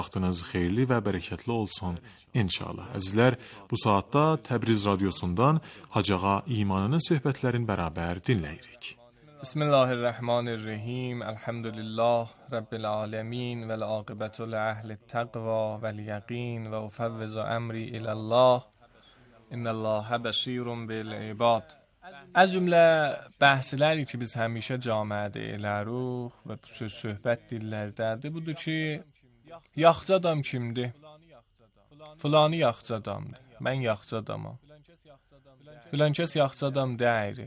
Vaxtınız xeyirli və bərəkətli olsun inşallah. Əzizlər, bu saatda Təbriz radiosundan Hacı Ağa İmanının söhbətlərini bərabər dinləyirik. Bismillahirrahmanirrahim. Elhamdülillah Rabbil alemin vel aqibetu li ehlit taqva vel yaqin ve ufevvizu emri ilallah. İnnallaha basirun bil ibad. Az cümlə bəhsləri ki, biz həmişə camiədə eləruq və bu söhbət dillərdədir. Budur ki, yaxçı adam kimdir? Filanı yaxçı adamdır. Mən yaxçı adamam. Filan kəs yaxçı adam deyir.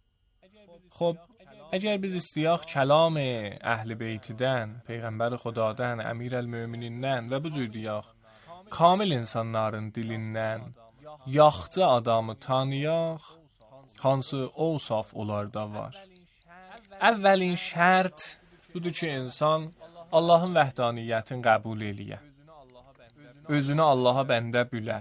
Xob, əgər biz istəyək kəlam əhl-i beytidən, Peyğəmbər Xudadan, Əmirəl-möminindən və bu cür deyək, kamil insanların dilindən yaxçı adamı tanıyaq, hansı ovsaf onlarda var. Əvvəlin şərt budur ki, insan Allahın vəhdaniyyətini qəbul eləyə. Özünü Allaha bəndə bilə.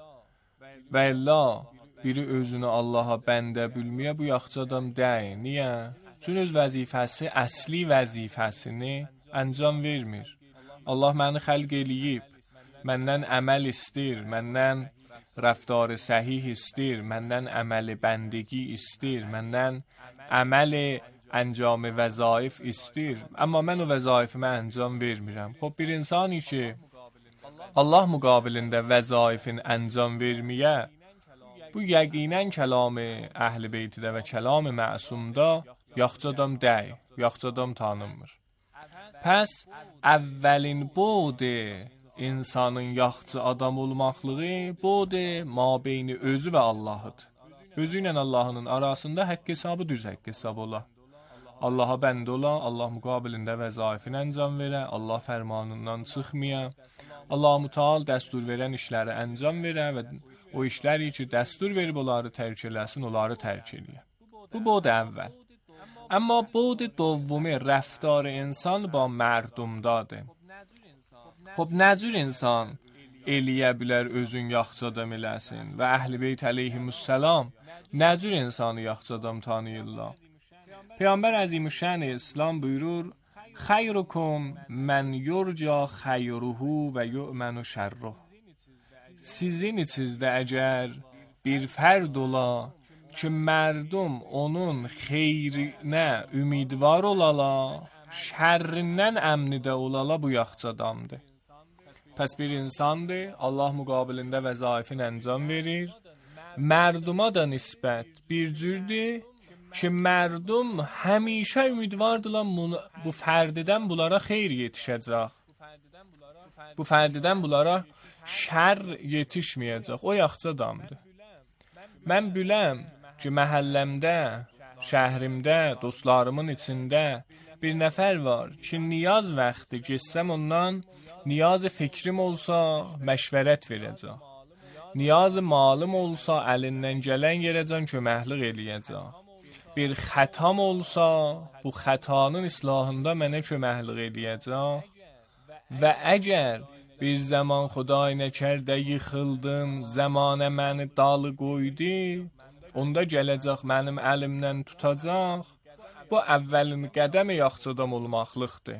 Və illa biri özünü Allaha bəndə bilməyə bu yaxçı adam deyil. Niyə? Çünki öz vəzifəsi, əsli vəzifəsini əncam vermir. Allah məni xəlq eləyib, məndən əməl istəyir, məndən rəftar səhih istəyir, məndən əməli bəndəgi istəyir, məndən əməli əncam vəzaif istəyir. Amma mən o vəzaifimə əncam vermirəm. Xob, bir insani ki, Allah müqabilində vəzaifin əncam verməyə, bu yəqinən kəlam-ı əhl-i beytidə və kəlam-ı məsumda yaxçı adam deyil, yaxçı adam tanınmır. Pəs, əvvəlin budur, insanın yaxçı adam olmaqlığı budur, mabeyni özü və Allahıdır. Özü ilə Allahının arasında haqq hesabı düz haqq hesab ola. Allaha bəndə ola, Allah müqabilində vəzaifini əncam verə, Allah fərmanından çıxmaya, Allah mütəal dəstur verən işləri əncam verə və o işləri ki, dəstur verib onları tərk eləsin, onları tərk eləyə. Bu budur əvvəl. Amma budur dovvumi rəftar insan ba mərdumdadır. Xob, nə cür insan eləyə bilər özün yaxçı adam eləsin və əhl-i beyt əleyhimussalam nə cür insanı yaxçı adam tanıyırlar? Peyğəmbər Əzimüşşən İslam buyurur, xeyrukum mən yurca xeyruhu və yu'mənu şərruh. Sizin içinizdə əgər bir fərd ola ki, mərdum onun xeyrinə ümidvar olala, şərrindən əmnidə olala, bu yaxçı adamdır. Pəs bir insandır, Allah müqabilində vəzaifini əncam verir. Mərduma da nisbət bir cürdür ki, mərdum həmişə ümidvardırlar bu fərdidən bunlara xeyr yetişəcək. Bu fərdidən bunlara şər yetişməyəcək. O yaxçı adamdır. Mən biləm ki, məhəlləmdə, şəhrimdə, dostlarımın içində bir nəfər var ki, niyaz vaxtı geçsəm ondan, niyaz fikrim olsa məşvərət verəcək. Niyaz malım olsa əlindən gələn yerəcən köməklik eləyəcək. Bir xətam olsa bu xətanın islahında mənə köməklik eləyəcək. Və əgər bir zaman Xuday nəkərdə yıxıldım, zamanə məni dalı qoydu, onda gələcək mənim əlimdən tutacaq. Bu əvvəlin qədəmi yaxçı adam olmaqlıqdır.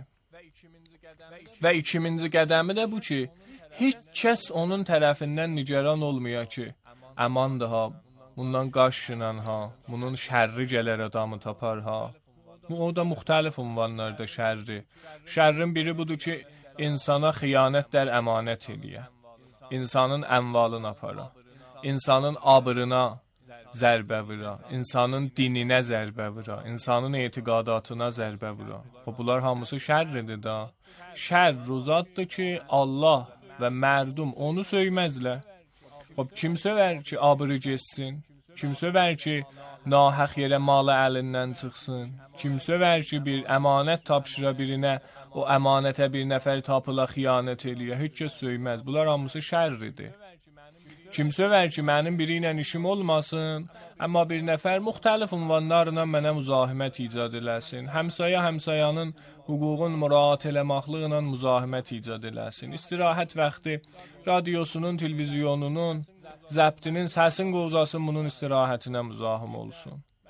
Və ikinci qədəmi də bu ki, heç kəs onun tərəfindən nigaran olmuyor ki, əmandır ha, bundan qaşınan ha, bunun şərri gələr adamı tapar ha. O da müxtəlif ünvanlarda şərri. Şərrin biri budur ki, insana xiyanətlər əmanət eləyə. İnsanın ənvalını apara. İnsanın abrına zərbə vura, insanın dininə zərbə vura, insanın etiqadatına zərbə vura. Bunlar hamısı şərridir da. Şər ruzaddır ki, Allah və mərdum onu söyməzlər. Kim söver ki, abrı geçsin? Kim söver ki, nahaq yerə malı əlindən çıxsın? Kim söver ki, bir əmanət tapşıra birinə, o əmanətə bir nəfər tapıla xiyanət eləyə? Heç kəs söyməz. Bunlar hamısı şərridir. Kim söver ki, mənim biri ilə işim olmasın, amma bir nəfər müxtəlif ünvanlarla mənə müzahimət icad eləsin. Həmsaya həmsayanın hüququn müraat eləmaqlıqla müzahimət icad eləsin. İstirahət vaxtı radiosunun, televizyonunun, zəbtinin, səsin qovzasın bunun istirahətinə müzahim olsun.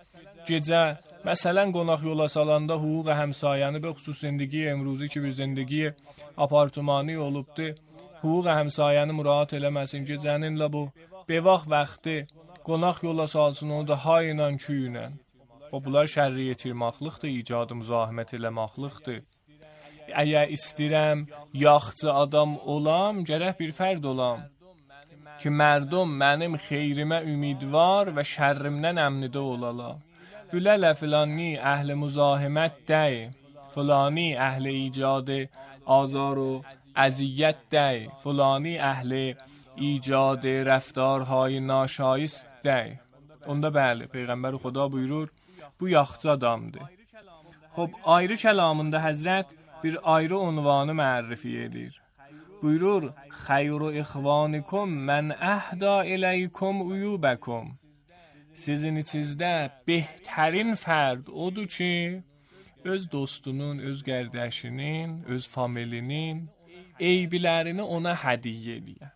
gecə məsələn qonaq yola salanda hüquq həmsayəni به خصوص زندگی امروزی ki bir زندگی apartmani olubdu, hüquq həmsayəni muraat eləməsin, gecənin la bu bevaq vaxtı qonaq yola salsın, onu da hay ilə küy ilə. O bunlar şərri yetirmaqlıqdır, icadı müzahimət eləmaqlıqdır. Əgər istəyirəm yaxçı adam olam, gərək bir fərd olam ki mərdum mənim xeyrimə ümidvar və şərrimdən əmnidə olalar. Bülələ filani əhl-i müzahimət dəy, filani əhl-i icadı azar و əziyyət dəy, filani əhl-i icadı rəftarهای ناشایست dəy. Onda bəli, Peyğəmbər Xuda buyurur, bu yaxçı adamdır. Xub, ayrı kəlamında Həzrət bir ayrı unvanı mərrifi edir. Buyurur, xeyru ixvanikum mən əhda iləykum uyubəkum. Sizin içinizdə behtarin fərd odur ki, öz dostunun, öz qərdəşinin, öz familinin eybilərini ona hədiyyə edir.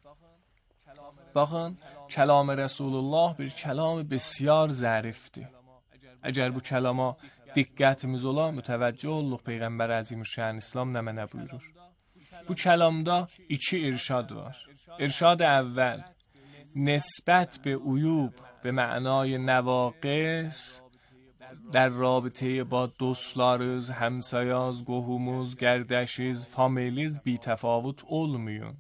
Baxın, kəlam-ı Rəsulullah bir kəlam بسیار zərifdir. Əgər bu kəlama diqqətimiz ola, mütəvəccüh olluq Peyğəmbər Əzimüşşən İslam nə mənə buyurur. Bu kəlamda iki irşad var. İrşad əvvəl, nisbət be uyub به معنای نواقص در رابطه با dostlarız, həmsayaz, qohumuz, qərdəşiz, familiz bitəfavut olmayın.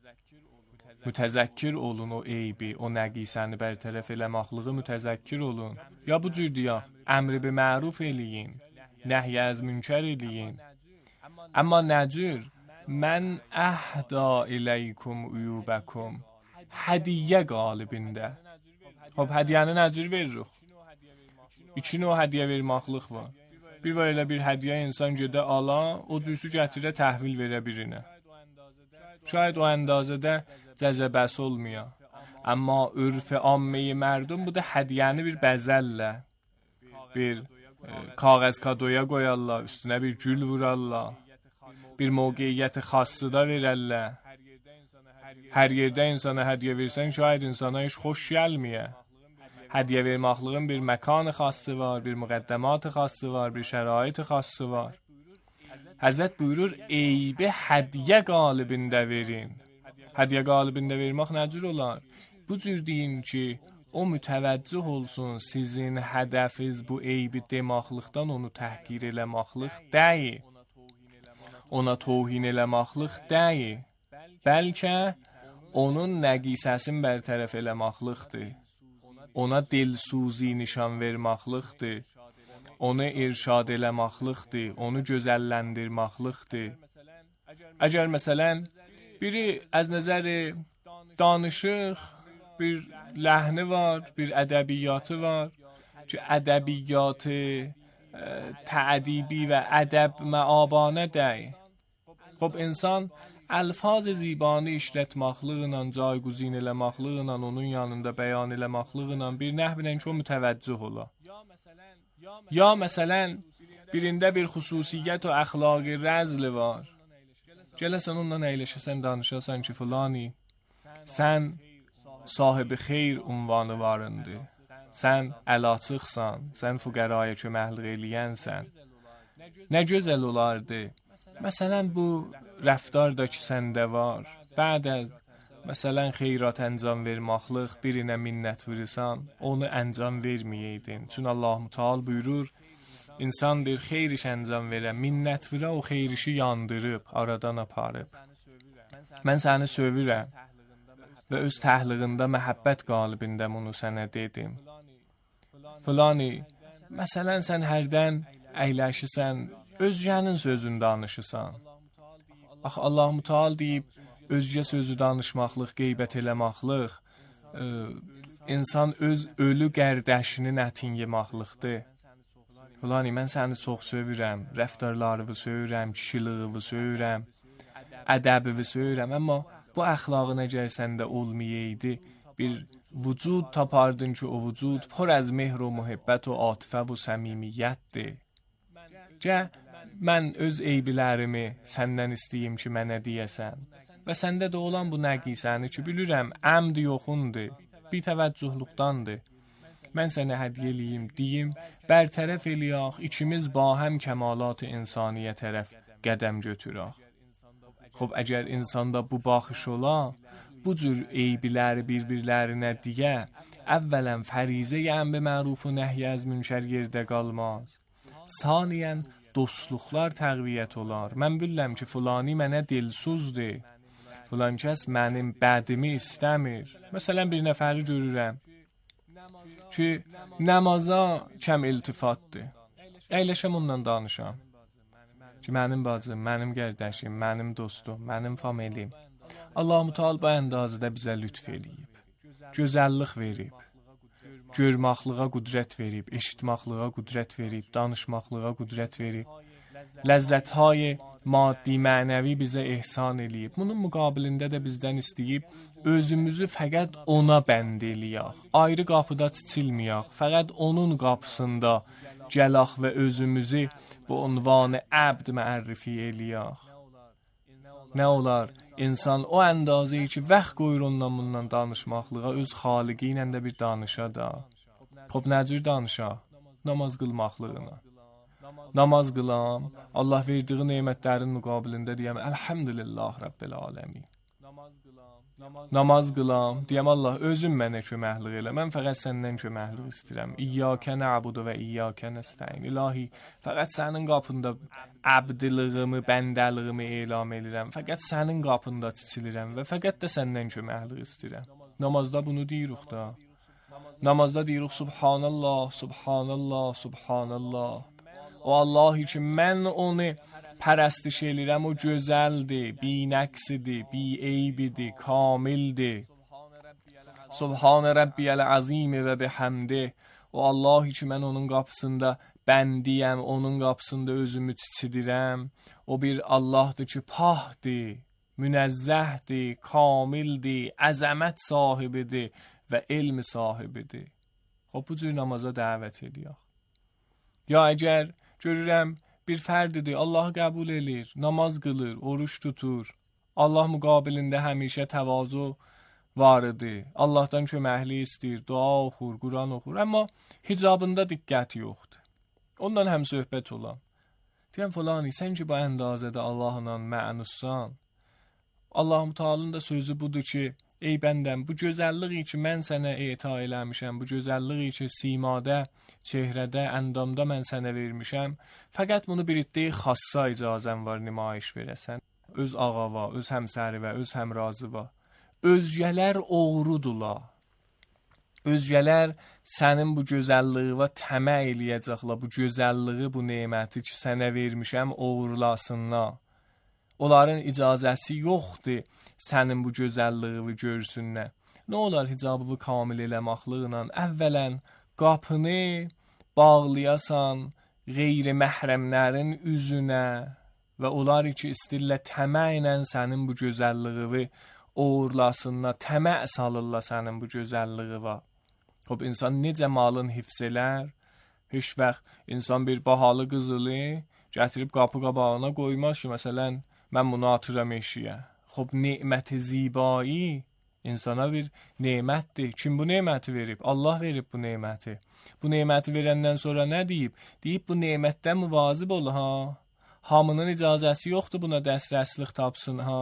Mütəzəkkir olun o eybi, o nəqisəni bərtərəf eləmaqlığı mütəzəkkir olun. Ya bu cür deyək, əmri bi məruf eləyin, nəhy az münkər eləyin. Amma nəcür, mən əhda iləykum uyubəkum, hədiyyə qalibində. Hop, hədiyyəni nəcür veririk? İki növ hədiyyə vermaqlıq var. Bir var elə bir hədiyyə insan gedə ala, o cüsü gətirə təhvil verə birinə. Şayad o əndazədə cəzəbəsi olmuyor. Amma ürf-i ammeyi mərdum bu da hədiyyəni bir bəzəllə, bir kağəz kadoya qoyarlar, üstünə bir gül vurarlar, bir mövqeyiyyəti xası da verərlər. Hər yerdə insana hədiyyə versən, şayad insana heç xoş gəlməyə. Hədiyyə vermaqlığın bir məkanı xası var, bir müqəddəmatı xası var, bir şəraiti xası var. Həzrət buyurur, eybi hədiyyə qalibində verin. Hədiyyə qalibində vermək nəcür olar? Bu cür deyin ki, o mütəvəccüh olsun, sizin hədəfiz bu eybi demaqlıqdan onu təhqir eləmaqlıq deyil. Ona tohin eləmaqlıq deyil. Bəlkə onun nəqisəsin bərtərəf eləmaqlıqdır. Ona dilsuzi nişan vermaqlıqdır. Onu irşad eləmaqlıqdır. Onu gözəlləndirmaqlıqdır. Əgər məsələn, biri az nəzəri danışıq, bir ləhni var, bir ədəbiyyatı var ki, ədəbiyyatı təədibi və ədəb məabanə dəy. Xub, insan الفاظ زیبانی işlətmaqlıqla, cayguzin eləmaqlıqla, onun yanında bəyan eləmaqlıqla bir nəhvlə ki, o mütəvəccüh ola. Ya məsələn, birində bir xüsusiyyət və əxlaqi rəzli var. Gələsən onunla əyləşəsən, danışasan ki, filani, sən sahibi xeyr unvanı varındır. Sən əlaçıqsan, sən fuqəraya köməklik eləyənsən. Nə gözəl olardı. Məsələn, bu rəftar da ki, səndə var. Bəd az, məsələn, xeyrat əncam vermaqlıq, birinə minnət verirsən, onu əncam verməyəydin. Çünki Allah-u Teala buyurur, insan bir xeyr iş əncam verə, minnət verə, o xeyr işi yandırıb, aradan aparıb. Mən səni sövürəm və öz təhliğində məhəbbət qalibində bunu sənə dedim. Filani, məsələn, sən hərdən əyləşirsən, özgənin sözünü danışırsan. Ax, Allah-u Teala deyib, özgə sözü danışmaqlıq, qeybət eləmaqlıq, insan öz ölü qərdəşinin ətin yemaqlıqdır. Filani, mən səni çox sövürəm, rəftarlarını sövürəm, kişiliğini sövürəm, ədəbini sövürəm, amma bu əxlaqın əgər səndə olmayaydı, bir vücud tapardın ki, o vücud پر از مهر و محبت و عاطفه و صمیمیتdir. Mən öz eybilərimi səndən istəyim ki, mənə deyəsən. Və səndə də olan bu nəqisəni ki, bilirəm, əmd yoxundur, bitəvəccühluqdandır. mən sənə hədiyyə eləyim, deyim, bərtərəf eləyək, ikimiz ba həm kəmalat insaniyə tərəf qədəm götürək. Xub əgər insanda bu baxış ola, bu cür eybiləri bir-birlərinə diyə, əvvələn fərizə əmr məruf və nəhy az münker yerdə qalmaz. Saniyən dostluqlar təqviyyət olar. Mən bilirəm ki, fulani mənə dilsuzdur. Filan kəs mənim bədimi istəmir. Məsələn, bir nəfəri görürəm ki, namaza kəm iltifatdır. Əyləşəm ondan danışam. Ki, mənim bacım, mənim qərdəşim, mənim dostum, mənim familiyim. Allah-u Teala bu əndazədə bizə lütf eləyib. Gözəllik verib. Görməklığa qüdrət verib, eşitməklığa qüdrət verib, danışmaqlığa qüdrət verib. Ləzzətهای maddi mənəvi bizə ehsan eləyib. Bunun müqabilində də bizdən istəyib, özümüzü fəqət ona bənd eləyək. Ayrı qapıda çiçilməyək. Fəqət onun qapısında gələk və özümüzü bu unvanı əbd məərrifi eləyək. Nə olar? İnsan o əndazəyi ki, vaxt qoyur ondan bundan danışmaqlığa, öz xaliqi ilə də bir danışa da. Xub, nə cür danışa? Namaz qılmaqlığına. Namaz qılam, Allah verdiği nemətlərin müqabilində deyəm, Elhamdülillah Rabbil aləmin. Namaz qılam, deyəm, Allah özün mənə köməklik elə, mən fəqət səndən köməklik istəyirəm. İyyəkə nə'budu və iyyəkə nəstəin. İlahi, fəqət sənin qapında əbdilığımı, bəndəlığımı elam edirəm. Fəqət sənin qapında çiçilirəm və fəqət də səndən köməklik istəyirəm. Namazda bunu deyirik da. Namazda deyirik, Subhanallah, Subhanallah, Subhanallah. O Allahi ki, mən onu pərəstiş eləyirəm, o gözəldir, binəqsidir, bi-eybidir, kamildir. Subhanə Rabbiyəl azimi və bihamdi. O Allahi ki, mən onun qapısında bəndiyəm, onun qapısında özümü çiçidirəm. O bir Allahdır ki, pahdir, münəzzəhdir, kamildir, əzəmət sahibidir və elm sahibidir. O bu cür namaza dəvət ediyək. Ya əgər görürəm, bir fərdidir, Allah qəbul edir, namaz qılır, oruç tutur. Allah müqabilində həmişə təvazu var idi. Allahdan köməklik istəyir, dua oxur, Quran oxur. Amma hicabında diqqət yoxdur. Ondan həm söhbət olam. Deyəm, fulani, sən ki, bu əndazədə Allahla mənussan. Allah-u Teala'nın da sözü budur ki, ey bəndəm, bu gözəlliyi ki, mən sənə eta eləmişəm, bu gözəlliyi ki, simadə, çehrədə, əndamda mən sənə vermişəm, fəqət bunu bir iddiyi xassa icazən var nümayiş verəsən. Öz ağava, öz həmsərivə, öz həmrazıva. Özgələr oğrudurlar. Özgələr sənin bu gözəlliyi təmə eləyəcəklər, bu gözəlliyi, bu neməti ki, sənə vermişəm, oğurlasınlar. Onların icazəsi yoxdur, sənin bu gözəlliyi görsünlər. Nə olar hicabı kamil eləməklıqla? Əvvələn, qapını bağlayasan qeyri-məhrəmlərin üzünə və onlar ki, istirlər təmə ilə sənin bu gözəlliyi uğurlasınlar, təmə salırlar sənin bu gözəlliyi. Xub, insan necə malın hifz elər? Heç vaxt insan bir bahalı qızılı gətirib qapı qabağına qoymaz ki, məsələn, mən bunu atıram eşiyə. Xub, neməti zibai insana bir nemətdir. Kim bu neməti verib? Allah verib bu neməti. Bu neməti verəndən sonra nə deyib? Deyib, bu nemətdən müvazib ol, ha? Hamının icazəsi yoxdur buna dəstrəslik tapsın, ha?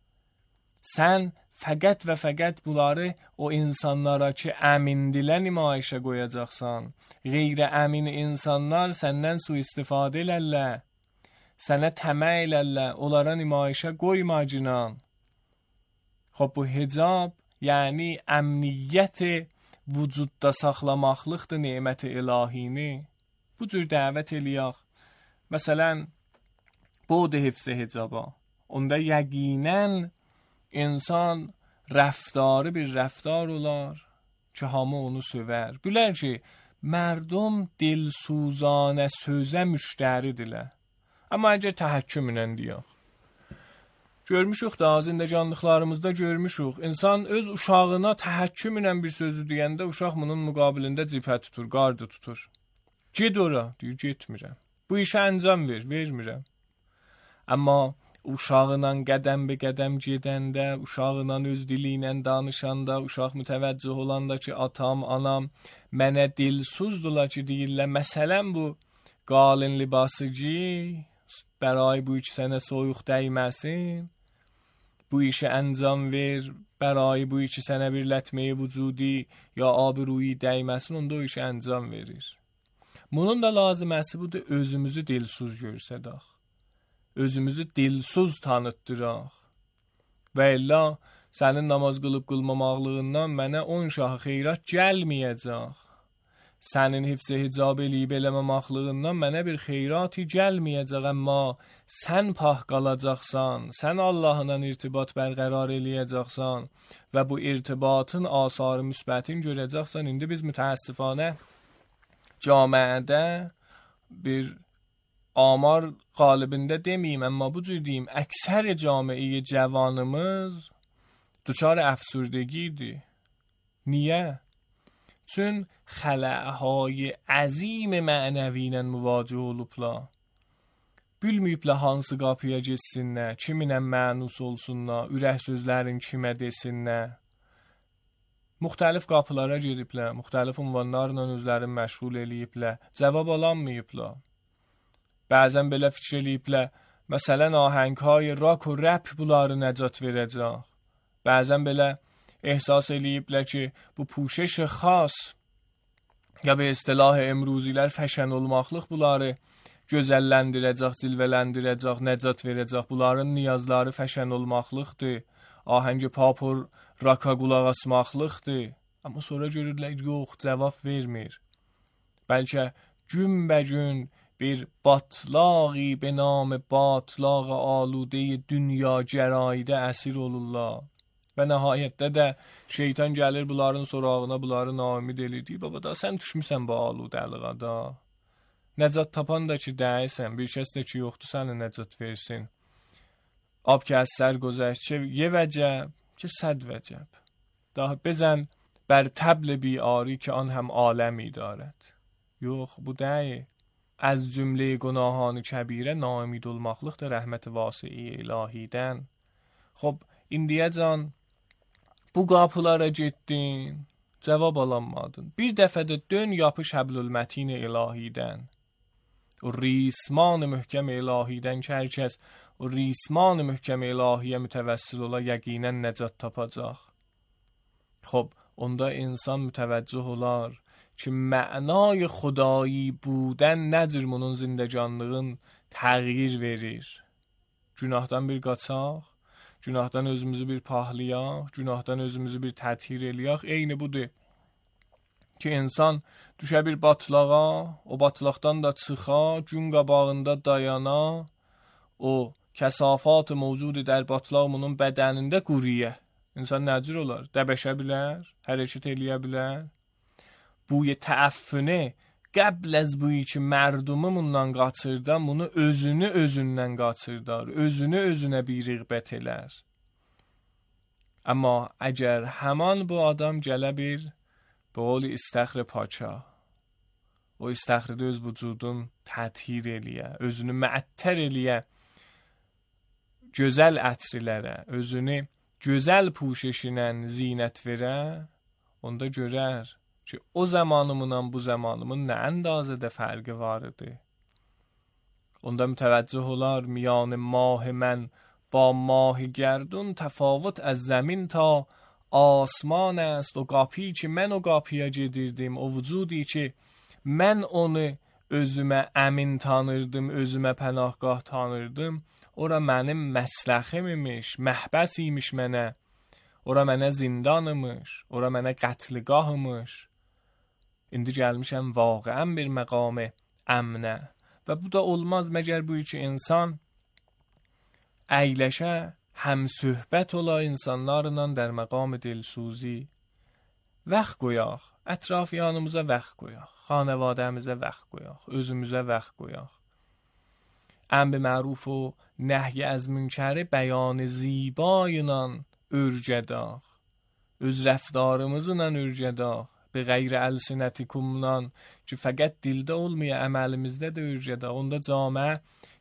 Sən fəqət və fəqət bunları o insanlara ki, əmindilə nümayişə qoyacaqsan. Qeyri əmin insanlar səndən sui-istifadə elərlər. Sənə təmə elərlər, onlara nümayişə qoymacınan. Xub, bu hicab, yəni əmniyyət vücudda saxlamaqlıqdır neməti ilahini. Bu cür dəvət eləyək. Məsələn, bu da hifz-i hicaba. Onda yəqinən insan rəftarı bir rəftar olar ki, hamı onu sövər. Bilər ki, mərdum dilsuzanə sözə müştəridirlər. Amma əgər təhəkkümlə deyək. Görmüşük da, zindəcanlıqlarımızda görmüşük. İnsan öz uşağına təhəkkümlə bir sözü deyəndə, uşaq bunun müqabilində cibhə tutur, qardı tutur. Ged ora, deyir, getmirəm. Bu işə əncam ver, vermirəm. Amma uşağıyla qədəm be qədəm gedəndə, uşağıyla öz dili ilə danışanda, uşaq mütəvəccüh olanda ki, atam, anam mənə dilsuzdurlar ki, deyirlər, məsələn bu qalin libası giy, برای bu iş sənə soyuq dəyməsin, bu işi əncam ver, برای bu işi sənə bir lətməyi vücudi ya abruyi dəyməsin, onda o işi əncam verir. Bunun da laziməsi budur, özümüzü dilsuz görsədək. Özümüzü dilsuz tanıtdıraq. Və illa sənin namaz qılıb qılmamaqlığından mənə 10 şahı xeyrat gəlməyəcək. Sənin hifz-i hicab eləyib eləməmaqlığından mənə bir xeyrati gəlməyəcək, amma sən pah qalacaqsan, sən Allahla irtibat bərqərar eləyəcəksən və bu irtibatın asarı müsbətin görəcəksən. İndi biz mütəəssifanə camiədə bir amar qalibində deməyim, amma bu cür deyim, əksər camiəyi cavanımız duçar əfsurdگیdir. Niyə? Çün xələهای عظیم mənəvi ilə müvaciə olublar. Bilməyiblər hansı qapıya getsinlər, kiminlə mənus olsunlar, ürək sözlərin kimə desinlər. Müxtəlif qapılara gediblər, müxtəlif ünvanlarla özlərini məşğul eləyiblər, cavab alanmayıblar. Bəzən belə fikir eləyiblər, məsələn ahəngهای rak و rap bunları nəcat verəcək. Bəzən belə ehsas eləyiblər ki, bu puşeş xas ya به اصطلاح امروزیlər fəşən olmaqlıq bunları gözəlləndirəcək, cilvələndirəcək, nəcat verəcək. Bunların niyazları fəşən olmaqlıqdır. Ahəngi papur raka qulaq asmaqlıqdır. Amma sonra görürlər, yox, cavab vermir. Bəlkə günbəgün bir batlağı به نام batlağı alude dünya gəraydə əsir olurlar. Və nəhayətdə də şeytan gəlir bunların sorağına, bunları naümid eləyir. Baba da sən düşmüsən bu aludəliğa da. Nəcat tapan da ki dəysən, bir kəs də ki yoxdur səni nəcat versin. Ab ki از سر گذشت یه وجب چه صد وجب. daha بزن بر طبل بیاری که آن هم عالمی دارد. Yox, bu deyil. از cümle günahان کبیره naümid olmaqlıqdır rəhmət-i vasi-i ilahidən. Xob, indiyəcən bu qapılara getdin, cavab alamadın. Bir dəfə də dön yapış həblül-mətin ilahidən. O ریسمان möhkəm ilahidən ki, hər kəs o ریسمان möhkəm ilahiyə mütəvəssil ola yəqinən nəcat tapacaq. Xob, onda insan mütəvəccüh olar ki, mənay xudایی بودن nədir bunun zindəcanlığın təğyir verir. Günahdan bir qaçaq, günahdan özümüzü bir pahlayaq, günahdan özümüzü bir təthir eləyək. Eyni budur ki, insan düşə bir batlağa, o batlaqdan da çıxa, gün qabağında dayana, o kəsafat-ı mövcud در batlaq bunun bədənində quriyə. İnsan nəcür olar? Dəbəşə bilər, hərəkət eləyə bilər. Buy təəffüni qəbl az buyi ki, mərdumu bundan qaçırdan, bunu özünü özündən qaçırdar, özünü özünə bir rəğbət elər. Amma əgər həman bu adam gələ bir به قول استخر پاچا o istəxrdə öz vücudun təthir eləyə, özünü məəttər eləyə, gözəl ətrilərə, özünü gözəl puşeşinə zinət verə, onda görər ki, o zamanımla bu zamanımın nə əndazədə fərqi var idi. Onda mütəvəccüh olar, میان ماه من با ماه گردون تفاوت از زمین تا آسمان است. O qapıyı ki, mən o qapıya gedirdim, o vücudi ki, mən onu özümə əmin tanırdım, özümə pənahgah tanırdım, ora mənim məsləxim imiş, məhbəs imiş mənə, ora mənə zindanımış, ora mənə qətligahımış. İndi gəlmişəm vaqiən bir məqamı əmnə. Və bu da olmaz məgər bu ki, insan əyləşə, həm söhbət ola insanlarla در مقام دلسوزی. Vaxt qoyaq, ətrafyanımıza vaxt qoyaq, xanavadəmizə vaxt qoyaq, özümüzə vaxt qoyaq. Əmr məruf و نهی از münکəri bəyan zibایla örgədaq. Öz rəftarımızla örgədaq. Be qeyr əlsinətikumdan ki, fəqət dildə olmaya əməlimizdə də örgədaq. Onda camiə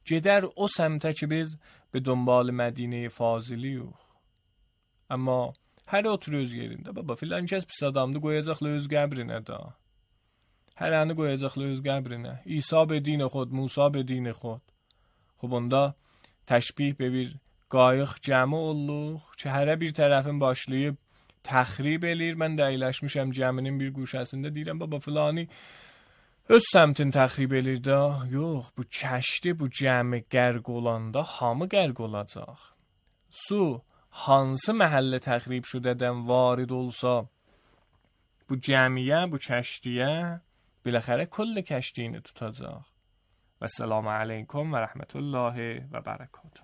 gedər o səmtə ki biz به دنبال مدینه faziliyuq. Amma hər otur öz yerində. Baba filan kəs pis adamdı, qoyacaqlar öz qəbrinə da. Hərəni qoyacaqlar öz qəbrinə. İsa به دین خود، موسی به دین خود. خب onda təşbih به bir qayıq gəmi olluq ki, hərə bir tərəfin başlayıb təxrib eləyir. Mən də əyləşmişəm gəminin bir guşəsində, deyirəm baba filani öz səmtin təxrib eləyir də. Yox, bu kəşti, bu gəmi qərq olanda hamı qərq olacaq. Su hansı məhəllə təxrib şudədən varid olsa, bu gəmiyə, bu kəştiyə biləxərə کل kəştiyini tutacaq. Və selamu aleykum və rəhmətullahi və bərəkatuhu.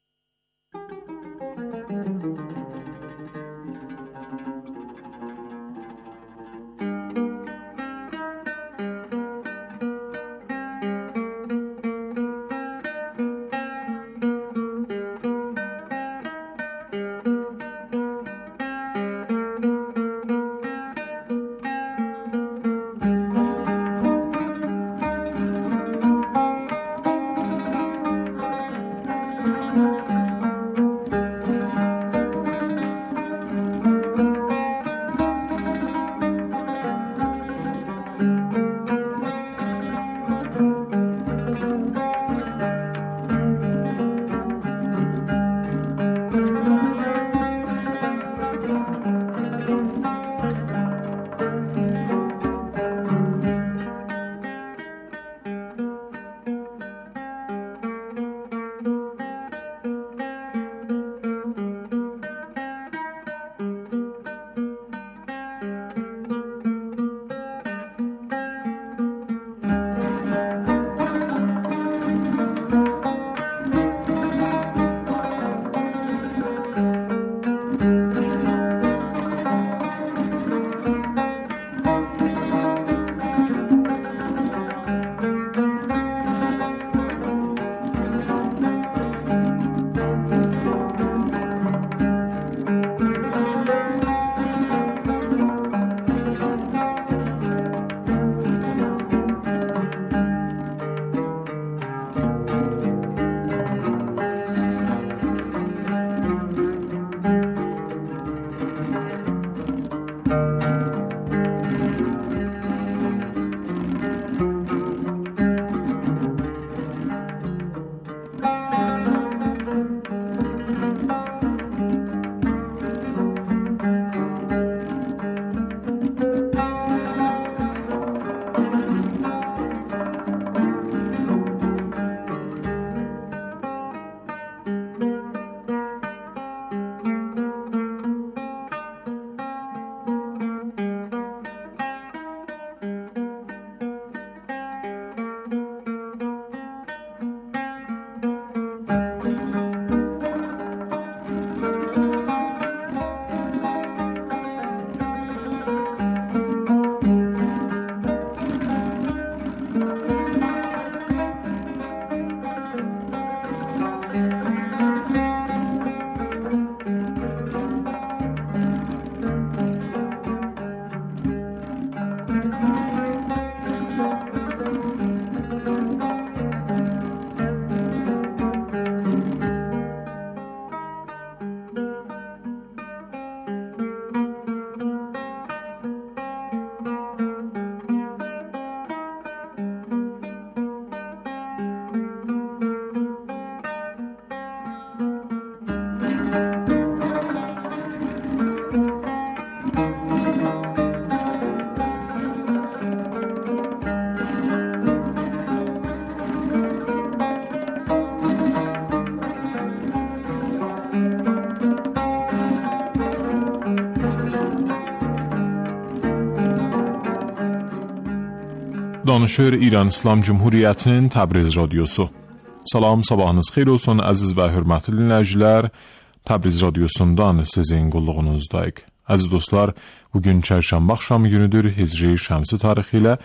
Danışır İran İslam Cumhuriyyətinin Təbriz Radiosu. Salam, sabahınız xeyir olsun əziz və hörmətli dinləyicilər. Təbriz Radiosundan sizin qulluğunuzdayıq. Əziz dostlar, bugün çərşənbə axşamı günüdür. Hicri şəmsi tarixi ilə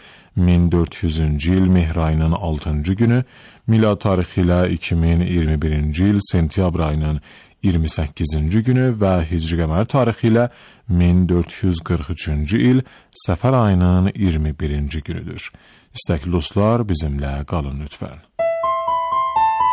1400-cü il mehr ayının 6-cı günü, milad tarixi ilə 2021-ci il sentyabr ayının 28-ci günü və hicri qəmər tarixi ilə 1443-cü il səfər ayının 21-ci günüdür. İstəkli dostlar, bizimlə qalın lütfən.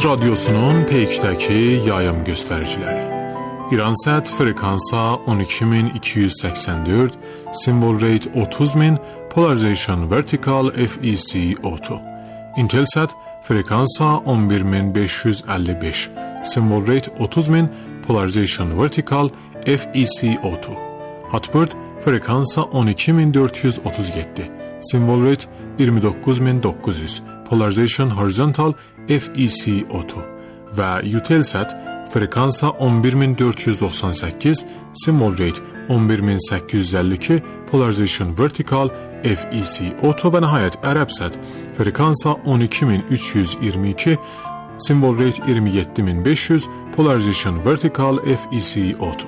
Təbriz radiosunun peykdəki yayım göstəriciləri. İransat frekansa 12284, symbol rate 30000, polarization vertical FEC auto. Intelsat frekansa 11555, symbol rate 30000, polarization vertical FEC auto. Hotbird frekansa 12437, symbol rate 29900, polarization horizontal FEC auto və Eutelsat frekansa 11498, symbol rate 11852, polarization vertical FEC auto və nəhayət Ərəbsat frekansa 12322, symbol rate 27500, polarization vertical FEC auto.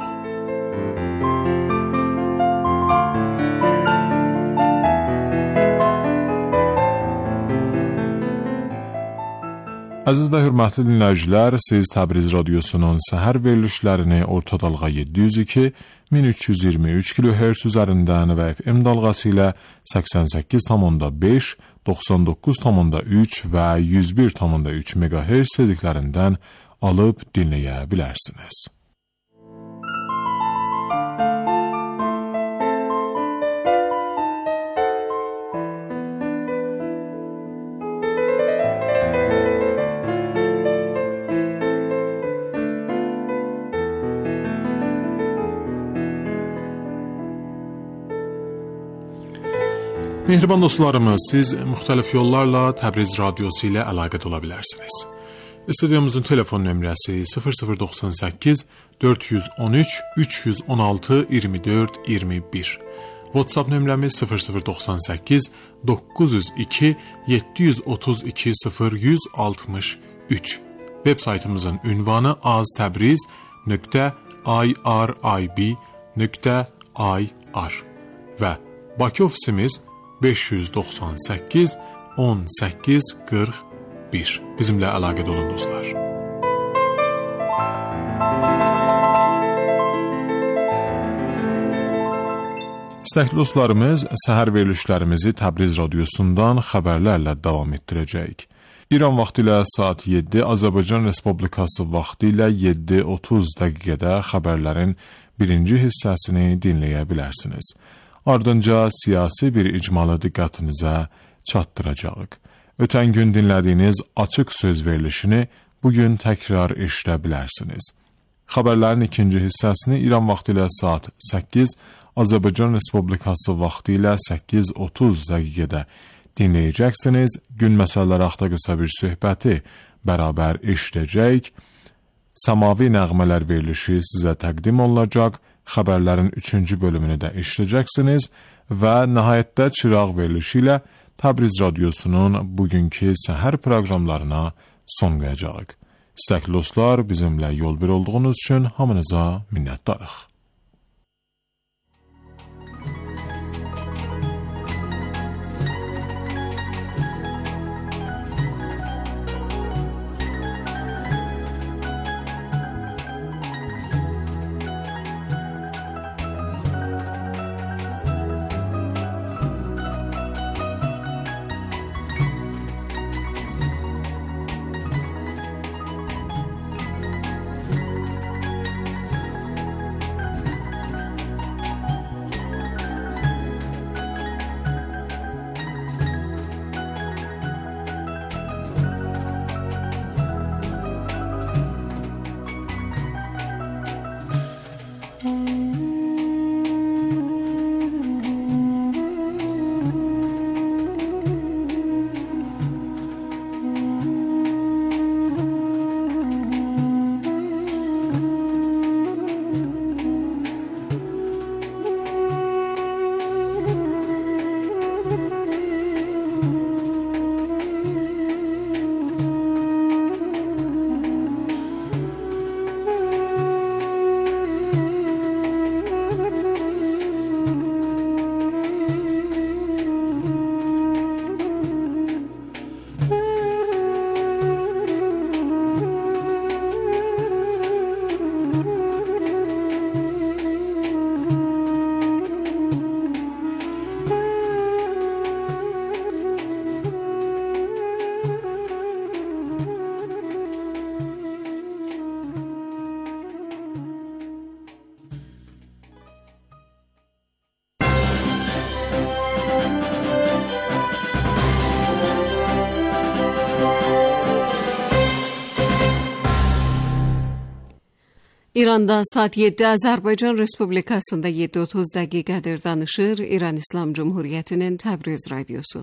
Əziz və hörmətli dinləyicilər, siz Təbriz radiosunun səhər verilişlərini orta dalğa 702, 1323 kHz üzərindən və FM dalğası ilə 88,5, 99,3 və 101,3 MHz tezliklərindən alıb dinləyə bilərsiniz. Mehriban dostlarımız, siz müxtəlif yollarla Təbriz radiosu ilə əlaqədə ola bilərsiniz. Studiyamızın telefon nömrəsi 0098 413 316 24 21. WhatsApp nömrəmiz 0098 902 732 0163. Web saytımızın ünvanı aztabriz.irib.ir və Bakı ofisimiz 598 18 41. Bizimlə əlaqədə olun dostlar. İstəkli dostlarımız, səhər verilişlərimizi Təbriz radiosundan xəbərlərlə davam etdirəcəyik. İran vaxtı ilə saat 7, Azərbaycan Respublikası vaxtı ilə 7:30 dəqiqədə xəbərlərin birinci hissəsini dinləyə bilərsiniz. Ardınca siyasi bir icmalı diqqətinizə çatdıracağıq. Ötən gün dinlədiyiniz açıq söz verilişini bugün təkrar eşidə bilərsiniz. Xəbərlərin ikinci hissəsini İran vaxtı ilə saat 8, Azərbaycan Respublikası vaxtı ilə 8:30 dəqiqədə dinləyəcəksiniz. Gün məsələləri haqqında qısa bir söhbəti bərabər eşidəcəyik. Səmavi nəğmələr verilişi sizə təqdim olunacaq. Xəbərlərin 3-cü bölümünü də eşidəcəksiniz və nəhayətdə çıraq verilişi ilə Təbriz radiosunun bugünkü səhər proqramlarına son qoyacağıq. İstəkli dostlar, bizimlə yol bir olduğunuz üçün hamınıza minnətdarıq. İranda saat 7, Azərbaycan Respublikasında 7:30 dəqiqədir danışır İran İslam Cumhuriyyətinin Təbriz radiosu.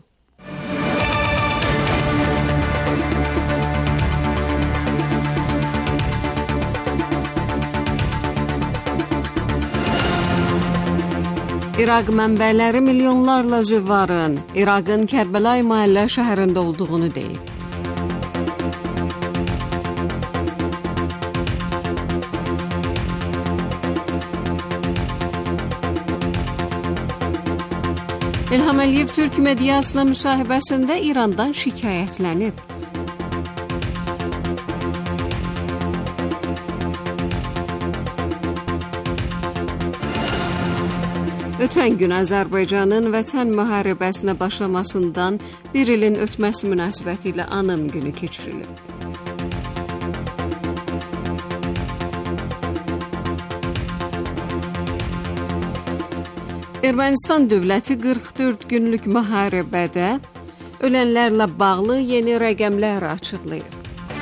İraq mənbələri milyonlarla züvvarın İraqın Kərbəla Məhəllə şəhərində olduğunu deyib. İlham Əliyev Türk mediasına müsahibəsində İrandan şikayətlənib. Ötən gün Azərbaycanın vətən müharibəsinə başlamasından bir ilin ötməsi münasibətilə anım günü keçirilib. Ermənistan dövləti 44 günlük müharibədə ölənlərlə bağlı yeni rəqəmlər açıqlayıb.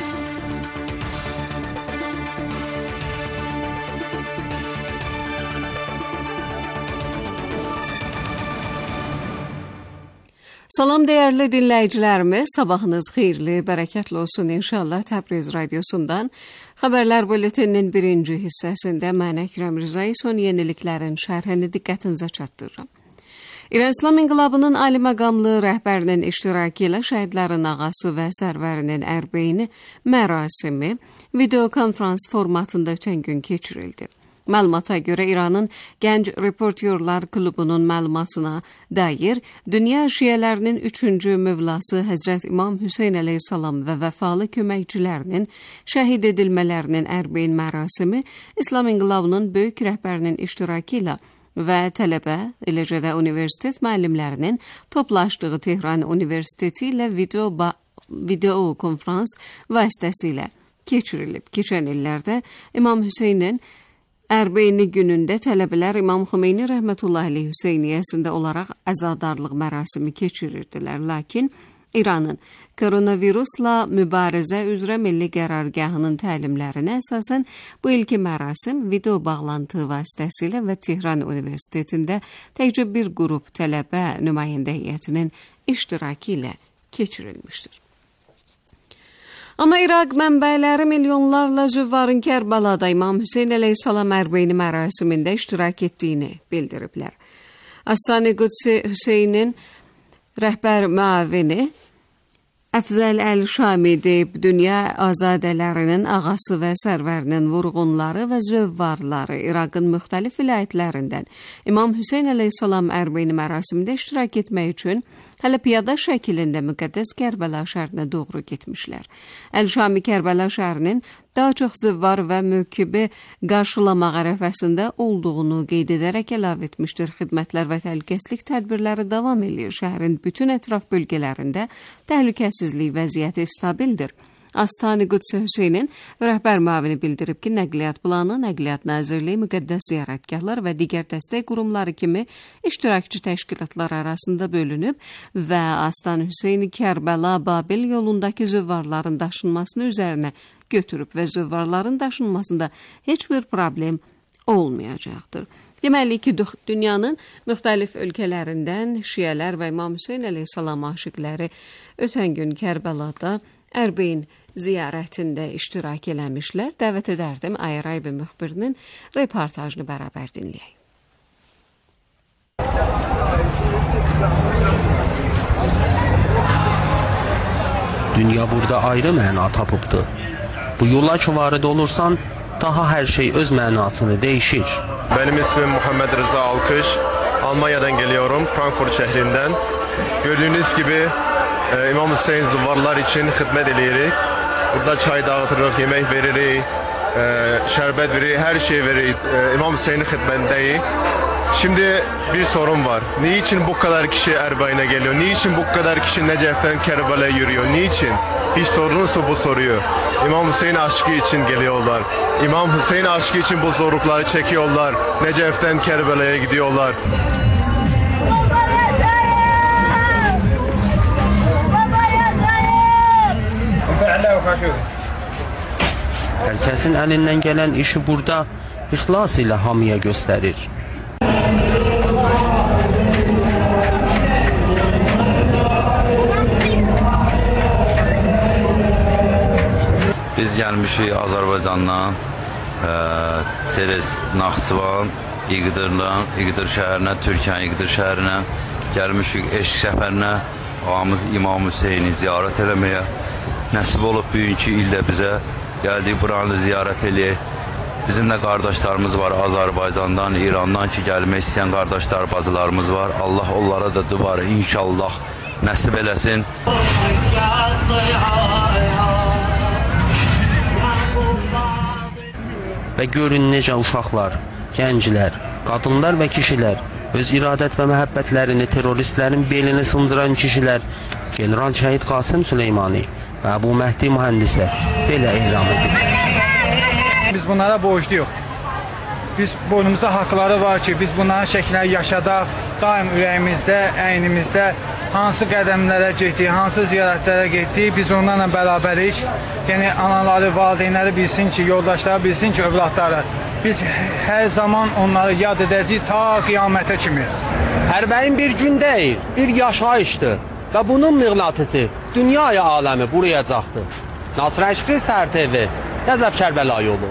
Salam dəyərli dinləyicilərimiz, sabahınız xeyirli, bərəkətli olsun inşallah. Təbriz radiosundan xəbərlər bülteninin birinci hissəsində mən Əkrəm Rızay son yeniliklərin şərhini diqqətinizə çatdırıram. İran İslam İnqilabının ali məqamlı rəhbərinin iştirakı ilə şəhidlərin ağası və sərvərinin ərbeyini mərasimi videokonferans formatında ötən gün keçirildi. Məlumata görə İranın Gənc Reportyorlar Klubunun məlumatına dair dünya şiələrinin 3-cü mövlası Həzrət İmam Hüseyn əleyhissalam və vəfalı köməkçilərinin şəhid edilmələrinin ərbeyn mərasimi İslam İnqilabının böyük rəhbərinin iştirakı ilə və tələbə, eləcə də universitet müəllimlərinin toplaşdığı Tehran Universiteti ilə video konferans vasitəsilə keçirilib. Keçən illərdə İmam Hüseynin Ərbeyni günündə tələbələr İmam Xümeyni rəhmətullahi aleyh Hüseyniyyəsində olaraq əzadarlıq mərasimi keçirirdilər. Lakin İranın koronavirusla mübarizə üzrə milli qərargahının təlimlərinə əsasən bu ilki mərasim video bağlantı vasitəsilə və Tehran Universitetində təkcə bir qrup tələbə nümayəndə heyətinin iştirakı ilə keçirilmişdir. Amma İraq mənbələri milyonlarla züvvarın Kərbalada İmam Hüseyn əleyhissalam ərbeyni mərasimində iştirak etdiyini bildiriblər. Astani Qudsi Hüseynin rəhbər müavini Əfzəl Əl-Şami deyib, dünya azadələrinin ağası və sərvərinin vurğunları və zövvarları İraqın müxtəlif vilayətlərindən İmam Hüseyn əleyhissalam ərbeyni mərasimində iştirak etmək üçün hələ piyada şəkilində müqəddəs Kərbəla şəhərinə doğru getmişlər. Əl-Şami Kərbəla şəhərinin daha çox züvvar və mövkibi qarşılamaq ərəfəsində olduğunu qeyd edərək əlavə etmişdir. Xidmətlər və təhlükəsizlik tədbirləri davam edir. Şəhərin bütün ətraf bölgələrində təhlükəsizlik vəziyyəti stabildir. Astani Qudsi Hüseynin rəhbər müavini bildirib ki, nəqliyyat planı, Nəqliyyat Nazirliyi, müqəddəs ziyarətgahlar və digər dəstək qurumları kimi iştirakçı təşkilatlar arasında bölünüb və Astani Hüseyni Kərbəla Babil yolundakı züvvarların daşınmasını üzərinə götürüb və züvvarların daşınmasında heç bir problem olmayacaqdır. Deməli ki, dünyanın müxtəlif ölkələrindən şiələr və İmam Hüseyn əleyhissalam aşiqləri ötən gün Kərbəlada ərbeyn ziyarətində iştirak eləmişlər. Dəvət edərdim Ayray və müxbirinin reportajını bərabər dinləyək. Dünya burada ayrı məna tapıbdı. Bu yola ki varid olursan, daha her şey öz mənasını değişir. Benim ismim Muhammed Rıza Alkış. Almanya'dan geliyorum, Frankfurt şehrinden. Gördüğünüz gibi İmam Hüseyin zıvvarlar için hizmet edirik. Burada çay dağıtırıq, yemek veririk, şerbet veririk, her şey veririk. İmam Hüseyin'in hizmetindeyik. Şimdi bir sorun var. Niçin bu kadar kişi Erbayin'e geliyor? Niçin bu kadar kişi Necef'ten Kerbela'ya yürüyor? Niçin? Hiç sorunsa bu soruyor. İmam Hüseyin aşkı için geliyorlar. İmam Hüseyin aşkı için bu zorlukları çekiyorlar. Necef'ten Kerbela'ya gidiyorlar. Hər kəsin əlindən gələn işi burada ixlas ilə hamıya göstərir. Biz gəlmişik Azərbaycandan, Çerez, Naxçıvan, İqdir şəhərinə, Türkiyənin İqdir şəhərinə gəlmişik eşq səfərinə, ağamız İmam Hüseyni ziyarət eləməyə. Nəsib olub bugünkü ildə bizə gəldik, buranı ziyarət eləyək. Bizim də qardaşlarımız var Azərbaycandan, İrandan ki, gəlmək istəyən qardaşlar, bacılarımız var. Allah onlara da dubarı inşallah nəsib eləsin. Və görün necə uşaqlar, gənclər, qadınlar və kişilər, öz iradət və məhəbbətlərini terroristlərin belini sındıran kişilər, General Şəhid Qasım Süleymani və Əbu Məhdi mühəndisə belə elan edirlər. Biz bunlara borcluyuq. Biz boynumuza haqları var ki, biz bunların şəkilləri yaşadaq, daim ürəyimizdə, əynimizdə hansı qədəmlərə getdik, hansı ziyarətlərə getdik, biz onlarla bərabərik. Yəni, anaları, valideynləri bilsin ki, yoldaşları bilsin ki, övladları. Biz hər zaman onları yad edəcəyik ta qiyamətə kimi. Ərbəyin bir gün deyil, bir yaşayışdır və bunun mıqnatısı dünyaya aləmi burayacaqdır. Nasır Əşqi Səhər TV, Nəzəf Kərbəla yolu.